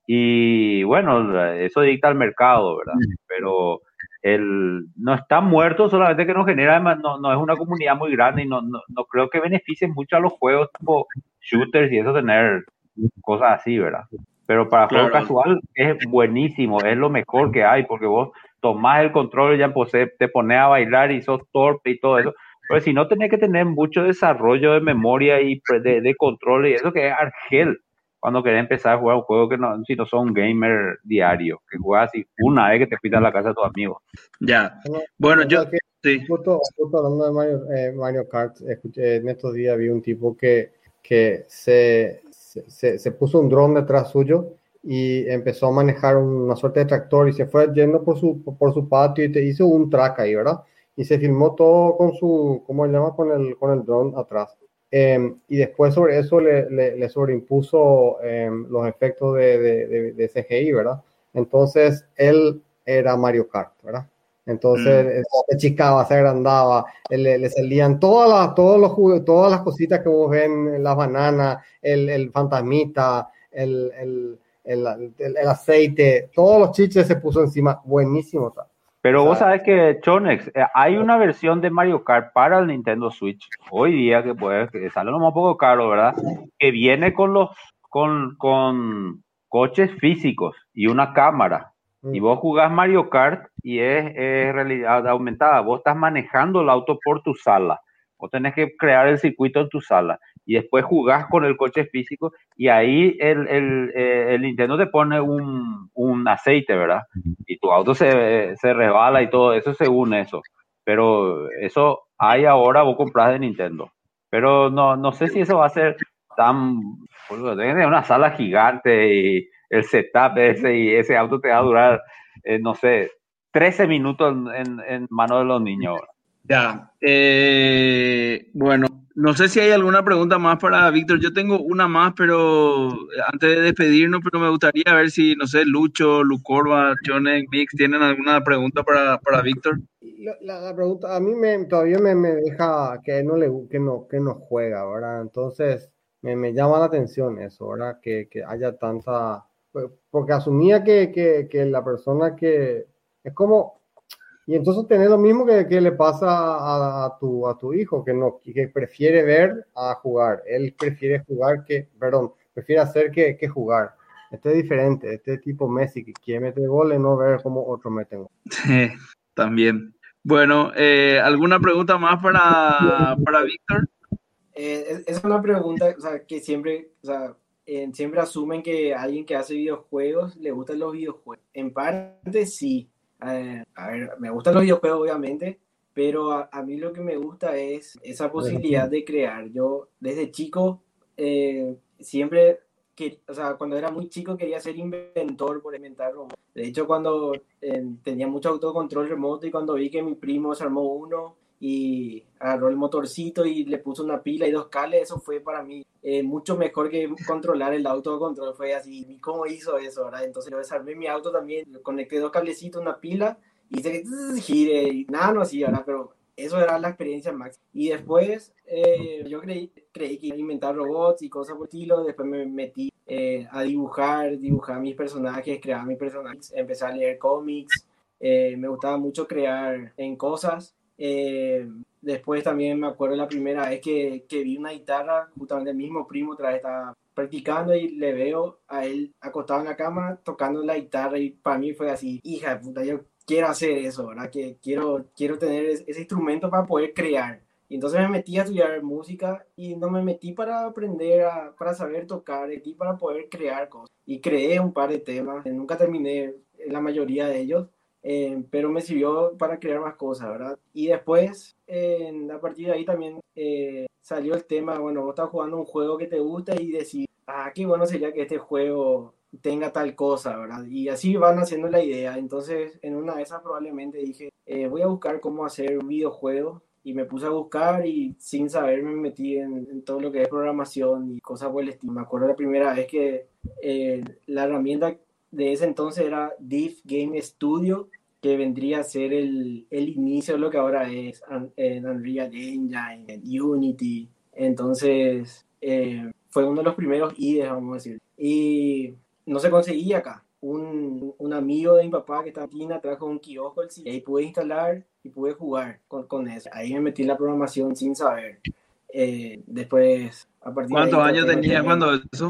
Y bueno, eso dicta el mercado, ¿verdad? Pero el, no está muerto, solamente que no genera, no, no es una comunidad muy grande y no, no, no creo que beneficie mucho a los juegos tipo shooters y eso tener cosas así, ¿verdad? Pero para juego Claro. casual es buenísimo, es lo mejor que hay, porque vos tomás el control y ya te pones a bailar y sos torpe y todo eso. Pero si no, tenés que tener mucho desarrollo de memoria y de, de control y eso que es Argel cuando querés empezar a jugar un juego que no, si no sos un gamer diario, que jugás así una vez que te pidas la casa de tus amigos. Ya. Bueno, Bueno, o yo... sea que Sí. justo, justo hablando de Mario, eh, Mario Kart, escuché, en estos días vi un tipo que, que se, se, se, se puso un dron detrás suyo y empezó a manejar una suerte de tractor y se fue yendo por su, por su patio y te hizo un track ahí, ¿verdad? Y se filmó todo con su, ¿cómo se llama? Con el, con el dron atrás. Eh, y después sobre eso le, le, le sobreimpuso eh, los efectos de, de, de, de C G I, ¿verdad? Entonces él era Mario Kart, ¿verdad? Entonces mm. se achicaba, se agrandaba, le, le salían todas las, todos los juguetes, todas las cositas que vos ven, las bananas, el, el fantasmita, el, el, el, el, el aceite, todos los chiches se puso encima, buenísimo. ¿Sabes? Pero O sea, vos sabes que, Chonex, eh, hay una versión de Mario Kart para el Nintendo Switch, hoy día que puede, que sale un poco caro, ¿verdad? Que viene con los, con, con coches físicos y una cámara. Y vos jugás Mario Kart y es, es realidad aumentada. Vos estás manejando el auto por tu sala. Vos tenés que crear el circuito en tu sala. Y después jugás con el coche físico y ahí el, el, el Nintendo te pone un, un aceite, ¿verdad? Y tu auto se, se resbala y todo eso según eso. Pero eso hay ahora, vos compras de Nintendo. Pero no, no sé si eso va a ser tan... Tiene una sala gigante y el setup ese y ese auto te va a durar, eh, no sé, trece minutos en, en manos de los niños. Ya, eh, bueno, no sé si hay alguna pregunta más para Víctor. Yo tengo una más, pero antes de despedirnos, pero me gustaría ver si, no sé, Lucho, Lucorba, Jonek, Mix, ¿tienen alguna pregunta para, para Víctor? La, la, la pregunta a mí me, todavía me, me deja que no le que no, que no juega, ¿verdad? Entonces me, me llama la atención eso, ¿verdad? Que, que haya tanta... Porque asumía que, que, que la persona que... Es como... Y entonces tener lo mismo que, que le pasa a, a, tu, a tu hijo, que, no, que prefiere ver a jugar. Él prefiere jugar que... Perdón, prefiere hacer que, que jugar. Este es diferente. Este tipo Messi que quiere meter goles, no ver cómo otro meten goles. Sí, también. Bueno, eh, ¿alguna pregunta más para, para Víctor? Eh, es, es una pregunta, o sea, que siempre, o sea, eh, siempre asumen que alguien que hace videojuegos le gustan los videojuegos. En parte sí. Eh, a ver, me gustan los videojuegos obviamente, pero a, a mí lo que me gusta es esa posibilidad de crear. Yo desde chico eh, siempre, que, o sea, cuando era muy chico quería ser inventor por inventar robots. De hecho, cuando eh, tenía mucho autocontrol remoto y cuando vi que mi primo se armó uno y agarró el motorcito y le puso una pila y dos cables, eso fue para mí eh, mucho mejor que controlar el autocontrol. Fue así, ¿y cómo hizo eso? ¿Verdad? Entonces yo desarmé mi auto también, conecté dos cablecitos, una pila, y hice que zzz, gire, y nada, no así, ¿verdad? Pero eso era la experiencia máxima. Y después eh, yo creí, creí que iba a inventar robots y cosas por el estilo, después me metí eh, a dibujar, dibujar mis personajes, crear mis personajes, empecé a leer cómics, eh, me gustaba mucho crear en cosas. Eh, después también me acuerdo la primera vez que, que vi una guitarra, justamente el mismo primo otra vez estaba practicando y le veo a él acostado en la cama tocando la guitarra y para mí fue así, hija de puta, yo quiero hacer eso, ¿verdad? Que quiero, quiero tener ese, ese instrumento para poder crear. Y entonces me metí a estudiar música y no me metí para aprender, a, para saber tocar, me metí para poder crear cosas. Y creé un par de temas, nunca terminé la mayoría de ellos, eh, pero me sirvió para crear más cosas, ¿verdad? Y después, eh, a partir de ahí también eh, salió el tema, bueno, vos estás jugando un juego que te gusta y decís, ah, qué bueno sería que este juego tenga tal cosa, ¿verdad? Y así van haciendo la idea. Entonces, en una de esas probablemente dije, eh, voy a buscar cómo hacer un videojuego. Y me puse a buscar y sin saber me metí en, en todo lo que es programación y cosas por el estilo. Me acuerdo la primera vez que eh, la herramienta de ese entonces era Diff Game Studio, que vendría a ser el, el inicio de lo que ahora es en Unreal Engine, en Unity. Entonces, eh, fue uno de los primeros I D Es, vamos a decir. Y no se conseguía acá. Un, un amigo de mi papá que estaba en China trajo un kiosco y ahí pude instalar y pude jugar con, con eso. Ahí me metí en la programación sin saber. Eh, después, a partir de ahí... ¿Cuántos años tenías cuando eso?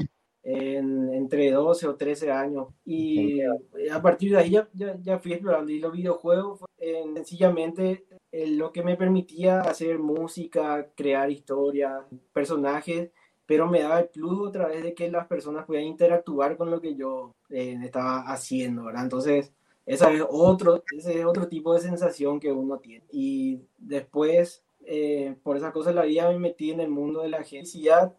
En, entre doce o trece años. Y a partir de ahí ya, ya, ya fui explorando. Y los videojuegos, eh, sencillamente, eh, lo que me permitía hacer música, crear historias, personajes, pero me daba el plus a través de que las personas podían interactuar con lo que yo eh, estaba haciendo, ¿verdad? Entonces, esa es otro, ese es otro tipo de sensación que uno tiene. Y después, eh, por esas cosas de la vida, me metí en el mundo de la agencia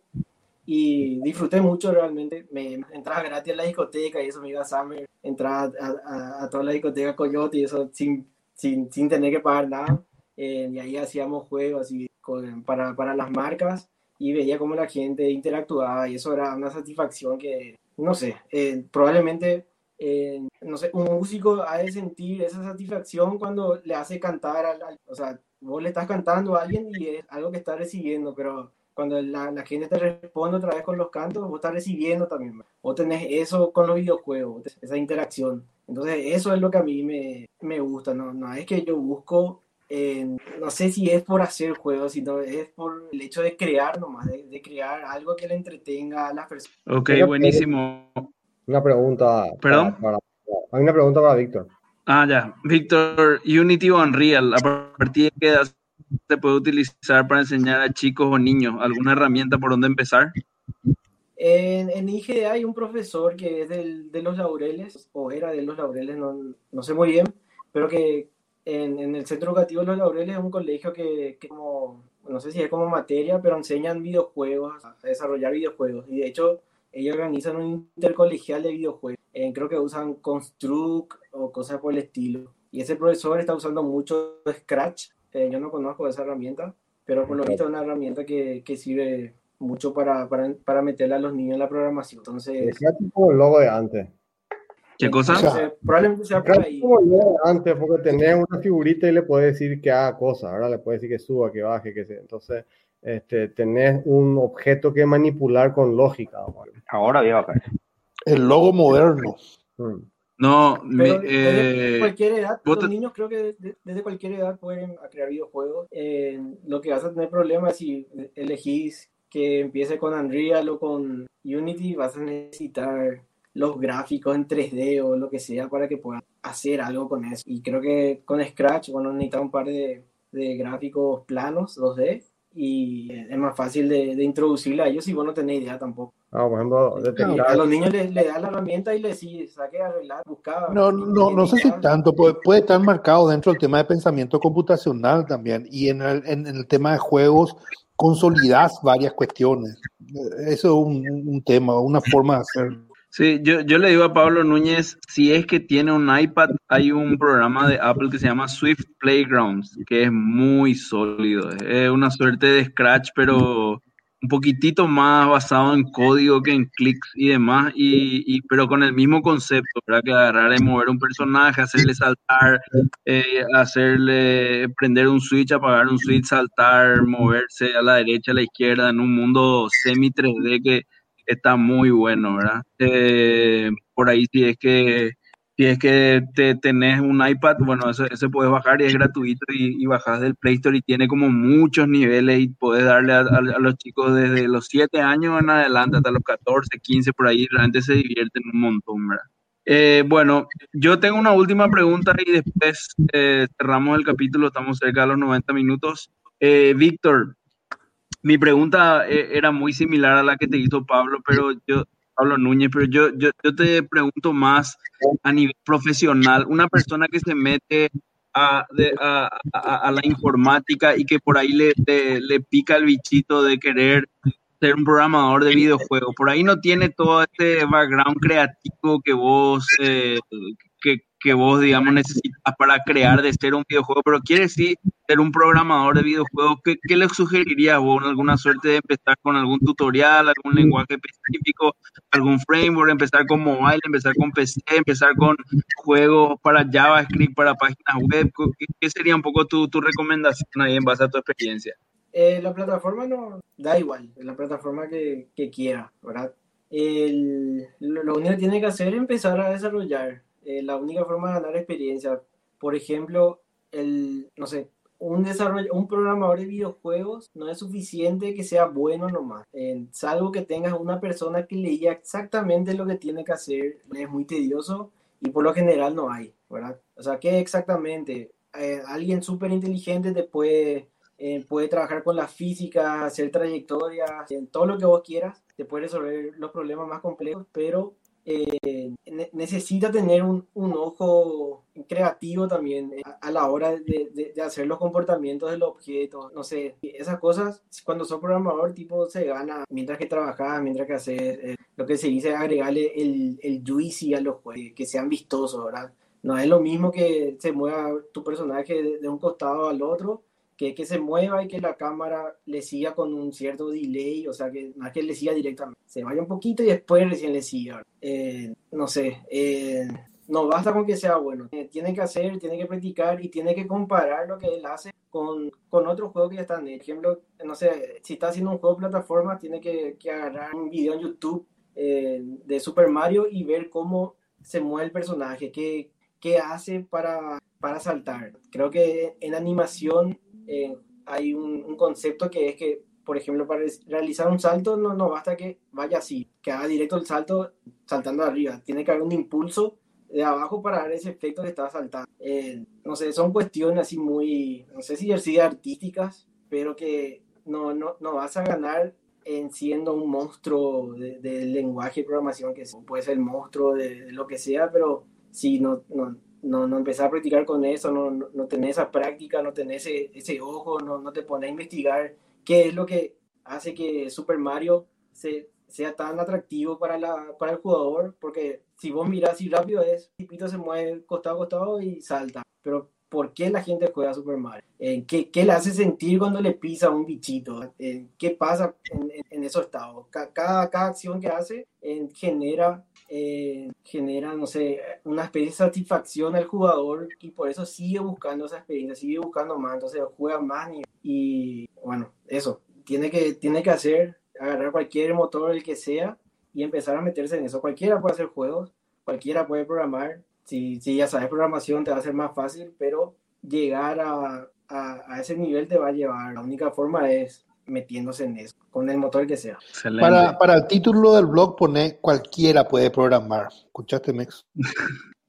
y disfruté mucho realmente. Me entraba gratis a la discoteca y eso, me iba a Summer, entraba a, a, a toda la discoteca Coyote y eso sin, sin, sin tener que pagar nada. Eh, y ahí hacíamos juegos así con, para, para las marcas y veía cómo la gente interactuaba y eso era una satisfacción que, no sé, eh, probablemente, eh, no sé, un músico ha de sentir esa satisfacción cuando le hace cantar, al, al, o sea, vos le estás cantando a alguien y es algo que está recibiendo, pero cuando la, la gente te responde otra vez con los cantos, vos estás recibiendo también. Vos tenés eso con los videojuegos, esa interacción. Entonces eso es lo que a mí me, me gusta, ¿no? No es que yo busco, eh, no sé si es por hacer juegos, sino es por el hecho de crear nomás, de, de crear algo que le entretenga a las personas. Ok, buenísimo. Una pregunta. ¿Perdón? Para, para, hay una pregunta para Víctor. Ah, ya. Víctor, Unity o Unreal, ¿a partir de qué edad se puede utilizar para enseñar a chicos o niños? ¿Alguna herramienta por donde empezar? En, en I G D hay un profesor que es del, de Los Laureles, o era de Los Laureles, no, no sé muy bien, pero que en, en el Centro Educativo Los Laureles es un colegio que, que como, no sé si es como materia, pero enseñan videojuegos, a desarrollar videojuegos. Y de hecho, ellos organizan un intercolegial de videojuegos. Eh, creo que usan Construct o cosas por el estilo. Y ese profesor está usando mucho Scratch. Eh, yo no conozco esa herramienta, pero por lo visto es una herramienta que, que sirve mucho para, para, para meterle a los niños en la programación. Entonces, es como el logo de antes. ¿Qué cosa? Entonces, probablemente sea por ahí. Como el logo de antes, porque tenés una figurita y le puedes decir que haga cosas, ¿verdad? Le puedes decir que suba, que baje, que sea. Entonces, este, tenés un objeto que manipular con lógica. ¿Vale? Ahora voy a bajar. El logo moderno. Hmm. No, Pero me, desde eh, cualquier edad, vos los te- niños creo que desde, desde cualquier edad pueden crear videojuegos. Eh, lo que vas a tener problemas si elegís que empiece con Unreal o con Unity, vas a necesitar los gráficos en tres D o lo que sea para que puedan hacer algo con eso. Y creo que con Scratch, bueno, necesita un par de, de gráficos planos dos D y es más fácil de, de introducirle a ellos si vos no tenés idea tampoco. Ah, por ejemplo, Y detectar. a los niños les le da la herramienta y les sigue, saque, arreglar, buscar. No, no, no sé si tanto, puede, puede estar marcado dentro del tema de pensamiento computacional también, y en el, en el tema de juegos consolidás varias cuestiones. Eso es un, un tema, una forma de hacerlo. Sí, yo, yo le digo a Pablo Núñez, si es que tiene un iPad, hay un programa de Apple que se llama Swift Playgrounds, que es muy sólido. Es una suerte de Scratch, pero un poquitito más basado en código que en clics y demás, y, y pero con el mismo concepto, ¿verdad? Que agarrar y mover un personaje, hacerle saltar, eh, hacerle prender un switch, apagar un switch, saltar, moverse a la derecha, a la izquierda, en un mundo semi tres D que está muy bueno, ¿verdad? Eh, por ahí si es que si es que te tenés un iPad, bueno, ese, ese puedes bajar y es gratuito y, y bajas del Play Store y tiene como muchos niveles y puedes darle a, a, a los chicos desde los siete años en adelante hasta los catorce, quince, por ahí realmente se divierten un montón, ¿verdad? Eh, bueno, yo tengo una última pregunta y después eh, cerramos el capítulo, estamos cerca de los noventa minutos. Eh, Víctor, mi pregunta eh, era muy similar a la que te hizo Pablo, pero yo, Pablo Núñez, pero yo, yo, yo te pregunto más a nivel profesional. Una persona que se mete a, de, a, a, a la informática y que por ahí le, le, le pica el bichito de querer ser un programador de videojuegos, por ahí no tiene todo este background creativo que vos, eh, que, que vos, digamos, necesitas para crear de ser un videojuego, pero quiere sí ser un programador de videojuegos. ¿Qué, qué le sugerirías vos? ¿Alguna suerte de empezar con algún tutorial, algún lenguaje específico, algún framework, empezar con mobile, empezar con P C, empezar con juegos para JavaScript, para páginas web? ¿Qué, qué sería un poco tu, tu recomendación ahí en base a tu experiencia? Eh, la plataforma no da igual, la plataforma que, que quiera, ¿verdad? El, lo, lo único que tiene que hacer es empezar a desarrollar. Eh, la única forma de ganar experiencia, por ejemplo, el, no sé, un, desarroll, un programador de videojuegos no es suficiente que sea bueno nomás. Eh, salvo que tengas una persona que le diga exactamente lo que tiene que hacer, es muy tedioso y por lo general no hay, ¿verdad? O sea, ¿qué exactamente? Eh, alguien súper inteligente te puede... Eh, puede trabajar con la física, hacer trayectorias, en todo lo que vos quieras, te puede resolver los problemas más complejos, pero eh, ne- necesita tener un, un ojo creativo también eh, a, a la hora de, de, de hacer los comportamientos del objeto, no sé, esas cosas, cuando sos programador, tipo, se gana mientras que trabajas, mientras que haces, eh, lo que se dice, agregarle el, el juicy a los juegos, que sean vistosos, ¿verdad? No es lo mismo que se mueva tu personaje de, de un costado al otro, que, que se mueva y que la cámara le siga con un cierto delay, o sea, que no es que le siga directamente, se vaya un poquito y después recién le siga. Eh, no sé, eh, no basta con que sea bueno, eh, tiene que hacer, tiene que practicar y tiene que comparar lo que él hace con, con otros juegos que ya están. Por ejemplo, no sé, si está haciendo un juego de plataforma, tiene que, que agarrar un video en YouTube eh, de Super Mario y ver cómo se mueve el personaje, qué, qué hace para, para saltar. Creo que en animación Eh, hay un, un concepto que es que, por ejemplo, para realizar un salto no, no basta que vaya así, que haga directo el salto saltando arriba, tiene que haber un impulso de abajo para dar ese efecto que está saltando. Eh, no sé, son cuestiones así muy, no sé si decir artísticas, pero que no, no, no vas a ganar en siendo un monstruo del de lenguaje de programación, que puede ser el monstruo de, de lo que sea, pero si no, no No, no empezar a practicar con eso, no, no, no tener esa práctica, no tener ese, ese ojo, no, no te pones a investigar qué es lo que hace que Super Mario se, sea tan atractivo para, la, para el jugador, porque si vos mirás si rápido es, el tipito se mueve costado a costado y salta, pero ¿por qué la gente juega Super Mario? Eh, ¿qué, ¿Qué le hace sentir cuando le pisa un bichito? Eh, ¿Qué pasa en, en, en esos estados? Cada, cada acción que hace eh, genera... Eh, genera, no sé, una especie de satisfacción al jugador y por eso sigue buscando esa experiencia, sigue buscando más, entonces juega más y, y bueno, eso, tiene que, tiene que hacer, agarrar cualquier motor, el que sea, y empezar a meterse en eso. Cualquiera puede hacer juegos, cualquiera puede programar, si, si ya sabes programación te va a ser más fácil, pero llegar a, a, a ese nivel te va a llevar, la única forma es metiéndose en eso, con el motor que sea. Excelente. Para, para el título del blog pone cualquiera puede programar. ¿Escuchaste, Mex?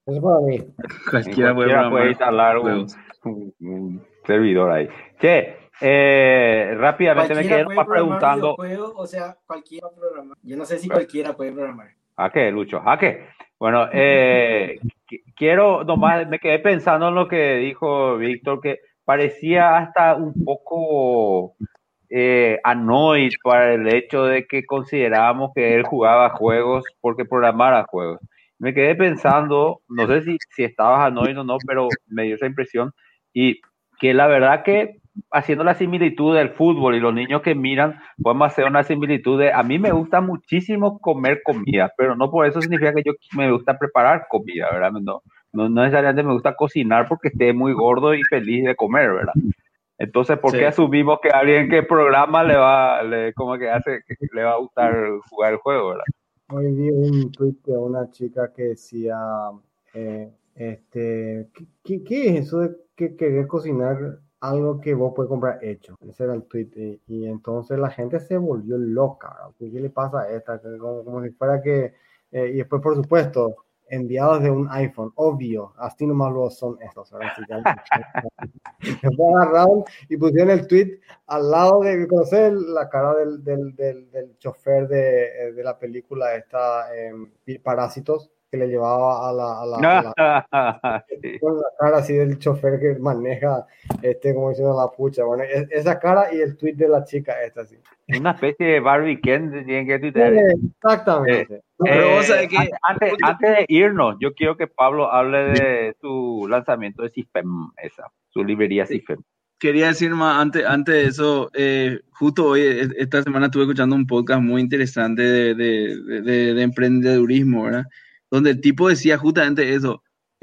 Eso para mí. Cualquiera, Cualquiera puede puede programar instalar un, juegos. un- un servidor ahí. Che, eh, rápidamente me Cualquiera quedé puede nomás programar preguntando. videojuegos, o sea, cualquiera puede programar. Yo no sé si cualquiera puede programar. ¿A qué, Lucho? ¿A qué? Bueno, eh, qu- quiero nomás, me quedé pensando en lo que dijo Víctor, que parecía hasta un poco eh, annoyed para el hecho de que considerábamos que él jugaba juegos porque programara juegos. Me quedé pensando, no sé si, si estabas annoyed o no, pero me dio esa impresión, y que la verdad que haciendo la similitud del fútbol y los niños que miran, podemos hacer una similitud de, a mí me gusta muchísimo comer comida, pero no por eso significa que yo me gusta preparar comida, ¿verdad? No, no, no necesariamente me gusta cocinar porque esté muy gordo y feliz de comer, ¿verdad? Entonces, ¿por Sí. qué asumimos que a alguien que programa le va, le, como que hace, que le va a gustar jugar el juego, ¿verdad? Hoy vi un tweet de una chica que decía, eh, este, ¿qué, qué, qué es eso de que querer cocinar algo que vos puedes comprar hecho? Ese era el tweet. Y, y entonces la gente se volvió loca, ¿verdad? ¿Qué, qué le pasa a esta? Que Como, como si fuera que... eh, y después, por supuesto, enviados de un iPhone, obvio, así nomás lo son estos, ¿verdad? Así que después agarraron y pusieron el tweet al lado de, conocer la cara del, del, del, del chofer de, de la película esta, eh, Parásitos, que le llevaba a la, a la, a la Sí. con la cara así del chofer que maneja, este, como diciendo la pucha, bueno, es- esa cara y el tweet de la chica esta, así. Una especie de Barbie Ken tienen que Sí, tuitear. exactamente. Pero vos Eh, sabés que antes, antes, antes de irnos, yo quiero que Pablo hable de su lanzamiento de Cifem, esa, su librería Cifem. quería decir más, antes, antes de eso, eh, justo hoy, e- esta semana estuve escuchando un podcast muy interesante de, de, de- de- de emprendedurismo, ¿verdad? Donde el tipo decía justamente eso,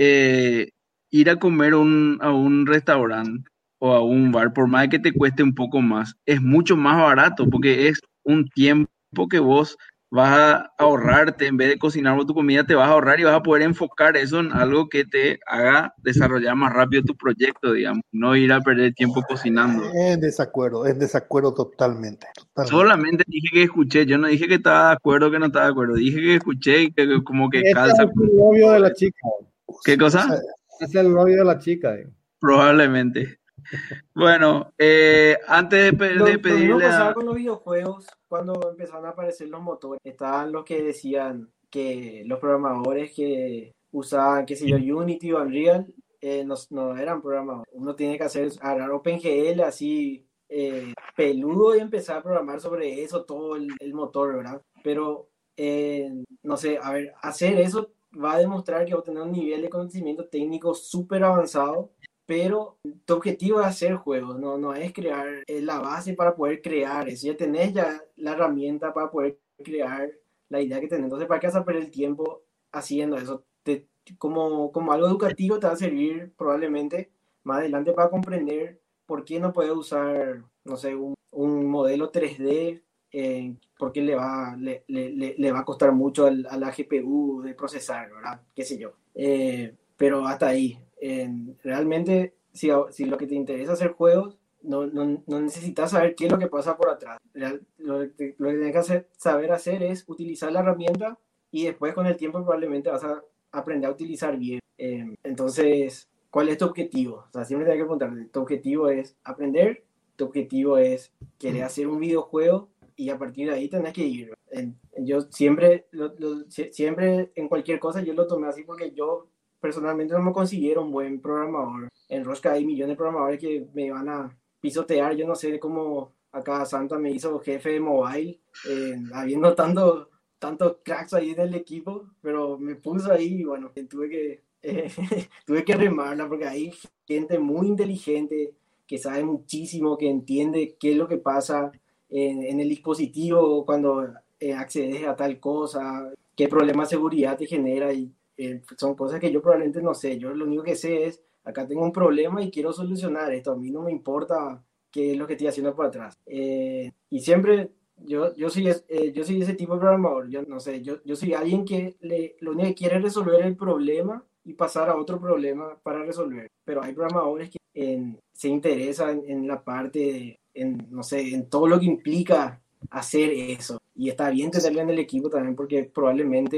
eh, ir a comer un- a un restaurante o a un bar, por más que te cueste un poco más, es mucho más barato porque es un tiempo que vos vas a ahorrarte, en vez de cocinar vos tu comida, te vas a ahorrar y vas a poder enfocar eso en algo que te haga desarrollar más rápido tu proyecto, digamos, no ir a perder tiempo cocinando. En desacuerdo, en desacuerdo totalmente. totalmente. Solamente dije que escuché, yo no dije que estaba de acuerdo o que no estaba de acuerdo, dije que escuché y que que como que Este calza. es el novio de la chica. ¿Qué cosa? O sea, Es el novio de la chica, digo. Probablemente. Bueno, eh, antes de, pe- Lo, de lo mismo pedirle pasaba a... con los videojuegos cuando empezaron a aparecer los motores. Estaban los que decían que los programadores que usaban, qué sé yo, Unity o Unreal, eh, no, no eran programadores. Uno tiene que hacer, agarrar OpenGL así eh, peludo y empezar a programar sobre eso, todo el, el motor, ¿verdad? Pero, eh, no sé, a ver, hacer eso va a demostrar que va a tener un nivel de conocimiento técnico súper avanzado, pero tu objetivo es hacer juegos, no, no es crear, es la base para poder crear eso. Ya tenés ya la herramienta para poder crear la idea que tenés. Entonces, ¿para qué vas a perder el tiempo haciendo eso? Te, como, como algo educativo te va a servir probablemente más adelante para comprender por qué no puedes usar, no sé, un, un modelo tres D, eh, porque le va, le, le, le, le va a costar mucho al, a la G P U de procesar, ¿verdad? Qué sé yo. Eh, pero hasta ahí. Eh, realmente, si, si lo que te interesa hacer juegos, no, no, no necesitas saber qué es lo que pasa por atrás. Real, lo, que, lo que tienes que hacer, saber hacer es utilizar la herramienta y después con el tiempo probablemente vas a aprender a utilizar bien. Eh, entonces, ¿cuál es tu objetivo? O sea, siempre tienes que preguntarte, tu objetivo es aprender, tu objetivo es querer hacer un videojuego y a partir de ahí tenés que ir. Yo siempre, lo, lo, siempre en cualquier cosa yo lo tomé así porque yo personalmente no me considero un buen programador. En Rosca hay millones de programadores que me van a pisotear. Yo no sé cómo acá Santa me hizo jefe de mobile, eh, habiendo tanto, tantos cracks ahí en el equipo, pero me puso ahí y bueno, tuve que, eh, tuve que remarla porque hay gente muy inteligente que sabe muchísimo, que entiende qué es lo que pasa en, en el dispositivo cuando eh, accedes a tal cosa, qué problema de seguridad te genera y eh, son cosas que yo probablemente no sé. Yo lo único que sé es, acá tengo un problema y quiero solucionar esto. A mí no me importa qué es lo que estoy haciendo por atrás. Eh, y siempre, yo, yo, soy, eh, yo soy ese tipo de programador. Yo no sé, yo, yo soy alguien que le, lo único que quiere es resolver el problema y pasar a otro problema para resolver. Pero hay programadores que en, se interesan en la parte, de, en, no sé, en todo lo que implica hacer eso. Y está bien tenerlo en el equipo también porque probablemente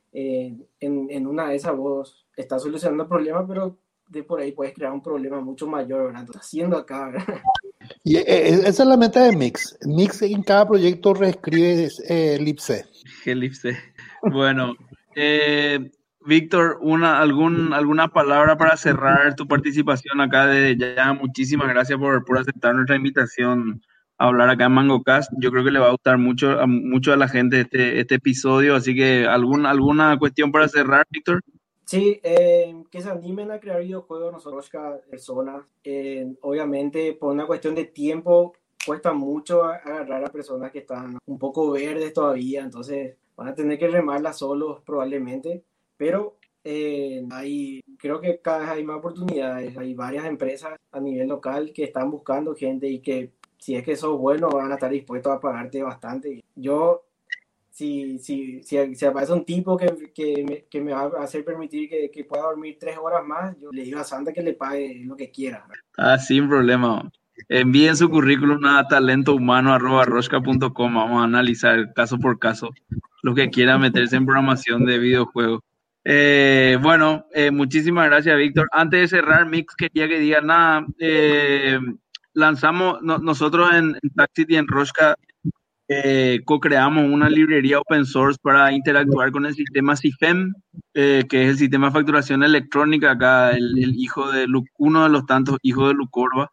eh, en, en una de esas vos estás solucionando el problema, pero de por ahí puedes crear un problema mucho mayor, ¿verdad? Estás haciendo acá, ¿verdad? Y eh, esa es la meta de Mix. Mix en cada proyecto reescribe eh, elipse. Elipse. Bueno, eh, Víctor, una, algún, alguna palabra para cerrar tu participación acá desde ya. Muchísimas gracias por, por aceptar nuestra invitación a hablar acá en MangoCast. Yo creo que le va a gustar mucho a, mucho a la gente este, este episodio, así que ¿algún, alguna cuestión para cerrar, Víctor? Sí, eh, que se animen a crear videojuegos, nosotros cada persona, eh, obviamente por una cuestión de tiempo cuesta mucho agarrar a personas que están un poco verdes todavía, entonces van a tener que remarlas solos probablemente, pero eh, hay, creo que cada vez hay más oportunidades, hay varias empresas a nivel local que están buscando gente y que si es que sos bueno van a estar dispuestos a pagarte bastante. Yo Si, si, si, si aparece un tipo que, que, me, que me va a hacer permitir que, que pueda dormir tres horas más, yo le digo a Santa que le pague lo que quiera. Ah, sin problema. Envíen su currículum a talentohumano arroba rosca punto com. Vamos a analizar caso por caso lo que quiera meterse en programación de videojuegos. Eh, bueno, eh, muchísimas gracias, Víctor. Antes de cerrar, Mix, quería que diga nada. Eh, lanzamos, no, nosotros en, en Taxit y en Rosca Eh, co-creamos una librería open source para interactuar con el sistema CIFEM, eh, que es el sistema de facturación electrónica, acá el, el hijo de Lu, uno de los tantos hijos de Lucorba.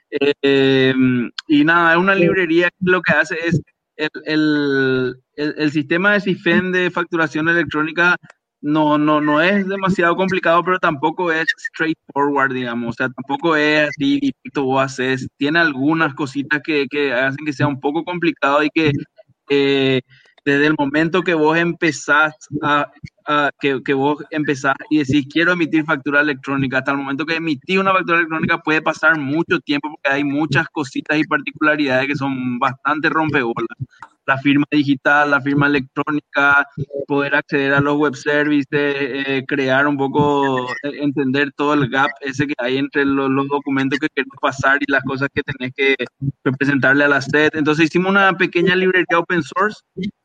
Eh, y nada, es una librería que lo que hace es el, el, el, el sistema de CIFEM de facturación electrónica no, no, no es demasiado complicado, pero tampoco es straightforward, digamos, o sea, tampoco es así directo vos haces, tiene algunas cositas que, que hacen que sea un poco complicado y que eh, desde el momento que vos empezás a, a que, que vos empezás y decís quiero emitir factura electrónica, hasta el momento que emitís una factura electrónica puede pasar mucho tiempo porque hay muchas cositas y particularidades que son bastante rompebolas. La firma digital, la firma electrónica, poder acceder a los web services, eh, crear un poco, eh, entender todo el gap ese que hay entre los, los documentos que querés pasar y las cosas que tenés que, que presentarle a la S E D. Entonces hicimos una pequeña librería open source,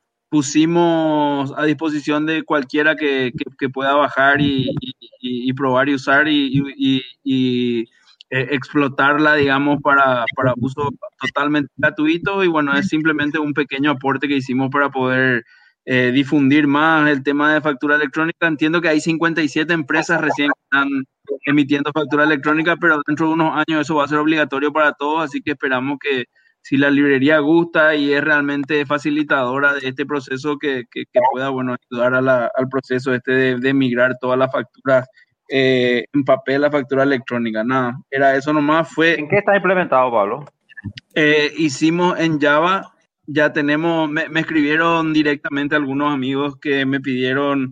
pusimos a disposición de cualquiera que, que, que pueda bajar y, y, y, probar y usar y, y, y eh, explotarla, digamos, para, para uso totalmente gratuito. Y bueno, es simplemente un pequeño aporte que hicimos para poder eh, difundir más el tema de factura electrónica. Entiendo que hay cincuenta y siete empresas recién que están emitiendo factura electrónica, pero dentro de unos años eso va a ser obligatorio para todos, así que esperamos que si la librería gusta y es realmente facilitadora de este proceso, que, que, que pueda, bueno, ayudar a la, al proceso este de, de migrar todas las facturas eh, en papel a factura electrónica. Nada, era eso nomás. Fue, ¿En qué está implementado, Pablo? Eh, hicimos en Java, ya tenemos, me, me escribieron directamente algunos amigos que me pidieron,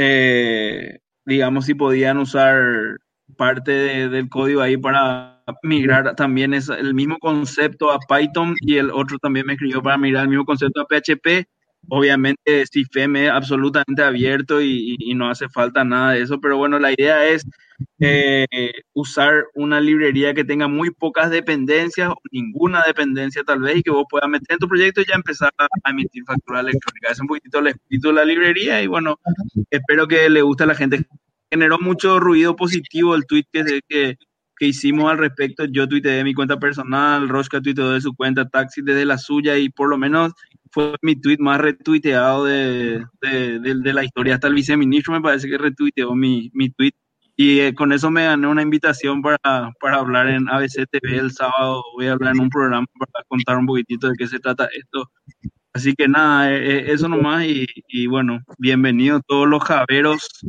eh, digamos, si podían usar parte de, del código ahí para migrar también es el mismo concepto a Python, y el otro también me escribió para migrar el mismo concepto a P H P. Obviamente CIFEM es absolutamente abierto y, y, y no hace falta nada de eso, pero bueno, la idea es eh, usar una librería que tenga muy pocas dependencias o ninguna dependencia tal vez, y que vos puedas meter en tu proyecto y ya empezar a emitir factura electrónica. Es un poquitito el espíritu de la librería y bueno, espero que le guste a la gente. Generó mucho ruido positivo el tweet que, que, que hicimos al respecto. Yo tuiteé de mi cuenta personal, Rosca tuiteó de su cuenta, Taxi desde la suya, y por lo menos fue mi tweet más retuiteado de, de, de, de la historia. Hasta el viceministro me parece que retuiteó mi, mi tweet, y eh, con eso me gané una invitación para, para hablar en A B C T V el sábado. Voy a hablar en un programa para contar un poquitito de qué se trata esto. Así que nada, eh, eso nomás, y, y bueno, bienvenidos todos los javeros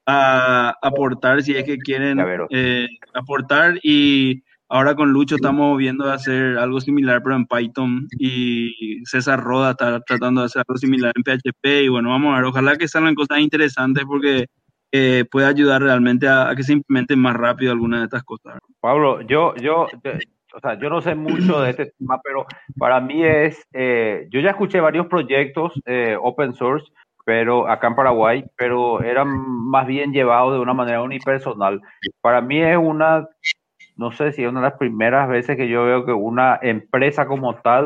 a aportar si es que quieren eh, aportar. Y ahora con Lucho estamos viendo de hacer algo similar pero en Python, y César Roda está tratando de hacer algo similar en P H P, y bueno, vamos a ver, ojalá que salgan cosas interesantes porque eh, puede ayudar realmente a, a que se implementen más rápido algunas de estas cosas. Pablo, yo, yo, yo o sea, yo no sé mucho de este tema, pero para mí es, eh, yo ya escuché varios proyectos eh, open source, pero acá en Paraguay, pero eran más bien llevados de una manera unipersonal. Para mí es una, no sé si es una de las primeras veces que yo veo que una empresa como tal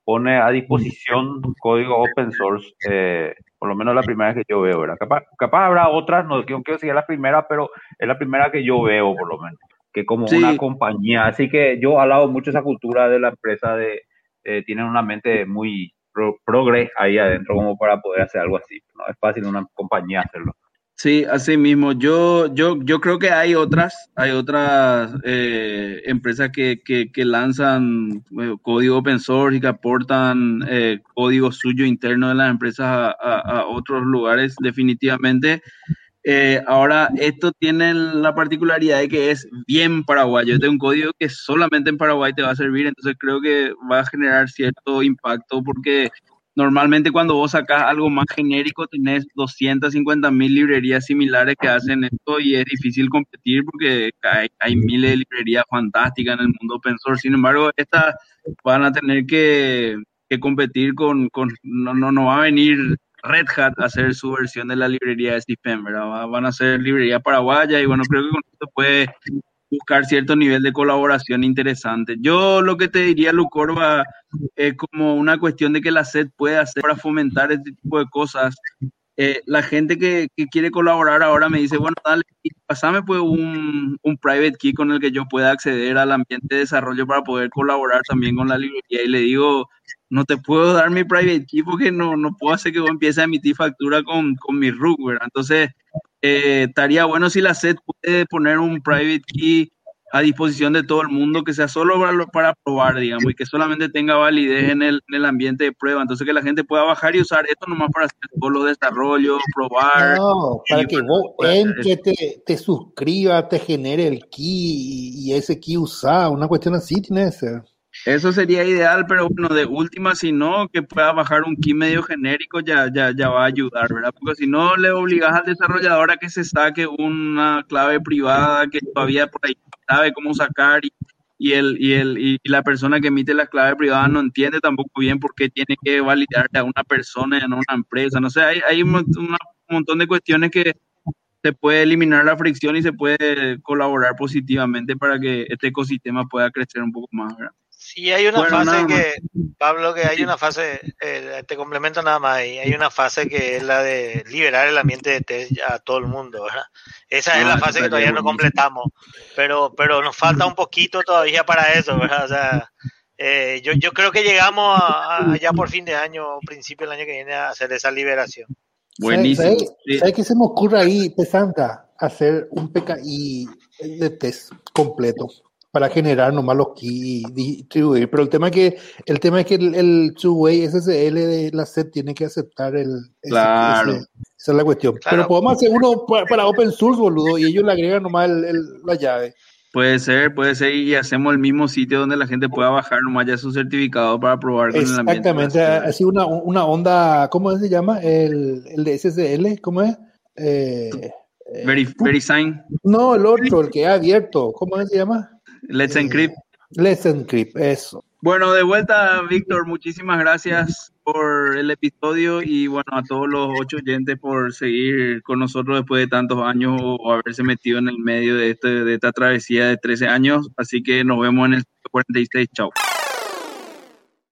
pone a disposición código open source, eh, por lo menos la primera que yo veo, ¿verdad? Capaz, capaz habrá otras, no quiero que sea la primera, pero es la primera que yo veo, por lo menos, que como Sí. una compañía. Así que yo alabo mucho esa cultura de la empresa, de eh, tienen una mente muy pro, progres ahí adentro como para poder hacer algo así. No es fácil una compañía hacerlo. Sí, así mismo. Yo, yo, yo creo que hay otras, hay otras eh, empresas que, que, que lanzan eh, código open source y que aportan eh, código suyo interno de las empresas a, a, a otros lugares, definitivamente. Eh, ahora, esto tiene la particularidad de que es bien paraguayo. Este es un código que solamente en Paraguay te va a servir, entonces creo que va a generar cierto impacto porque normalmente cuando vos sacás algo más genérico tenés doscientas cincuenta mil librerías similares que hacen esto y es difícil competir porque hay, hay miles de librerías fantásticas en el mundo open source. Sin embargo, estas van a tener que, que competir con, con no, no, no va a venir Red Hat a hacer su versión de la librería de C P M, ¿verdad? Van a ser librería paraguaya y bueno, creo que con esto puede buscar cierto nivel de colaboración interesante. Yo lo que te diría, Lucorba, es como una cuestión de que la S E D puede hacer para fomentar este tipo de cosas. Eh, la gente que, que quiere colaborar ahora me dice, bueno, dale, pasame pues un, un private key con el que yo pueda acceder al ambiente de desarrollo para poder colaborar también con la librería. Y le digo, no te puedo dar mi private key porque no, no puedo hacer que vos empieces a emitir factura con, con mi root, ¿verdad? Entonces, eh, estaría bueno si la S E D puede poner un private key a disposición de todo el mundo, que sea solo para, para probar, digamos, y que solamente tenga validez en el, en el ambiente de prueba. Entonces, que la gente pueda bajar y usar esto nomás para hacer todos los desarrollos, probar. No, para que para vos entres, te, te suscribas, te genere el key y, y ese key usar, una cuestión así tiene que ser. Eso sería ideal, pero bueno, de última, si no, que pueda bajar un key medio genérico, ya, ya, ya va a ayudar, ¿verdad? Porque si no, le obligas al desarrollador a que se saque una clave privada que todavía por ahí sabe cómo sacar y, y, el, y, el, y la persona que emite la clave privada no entiende tampoco bien por qué tiene que validarle a una persona en una empresa. No sé, hay, hay un, un montón de cuestiones que se puede eliminar la fricción y se puede colaborar positivamente para que este ecosistema pueda crecer un poco más, ¿verdad? Sí, hay una Bueno, fase nada que, Pablo, que hay Sí. una fase, eh, te complemento nada más ahí, hay una fase que es la de liberar el ambiente de test a todo el mundo, ¿verdad? Esa Ah, es la eso fase que estaría todavía no buenísimo. completamos, pero, pero nos falta un poquito todavía para eso, ¿verdad? O sea, eh, yo, yo creo que llegamos a, a ya por fin de año o principio del año que viene a hacer esa liberación. Buenísimo. ¿Sabes Sí. qué se me ocurre ahí, Pesanta? Hacer un P K I de test completo para generar nomás los keys y distribuir. Pero el tema es que el tema es que el, el two-way S S L de la S E D tiene que aceptar el ese- Claro. ese- esa es la cuestión. Claro. Pero podemos hacer uno para, para open source, boludo, y ellos le agregan nomás el, el- la llave. Puede ser, puede ser, y hacemos el mismo sitio donde la gente pueda bajar nomás ya su certificado para probar con el ambiente. Exactamente, así una, una onda, ¿cómo se llama? El, el de S S L, ¿cómo es? Eh, eh, Very, very sign. no, el otro, el que es abierto, ¿cómo se llama? Let's Eh, Encrypt. Let's Encrypt, eso. Bueno, de vuelta, Víctor, muchísimas gracias por el episodio y bueno, a todos los ocho oyentes por seguir con nosotros después de tantos años o haberse metido en el medio de, este, de esta travesía de trece años. Así que nos vemos en el cuarenta y seis. Chao.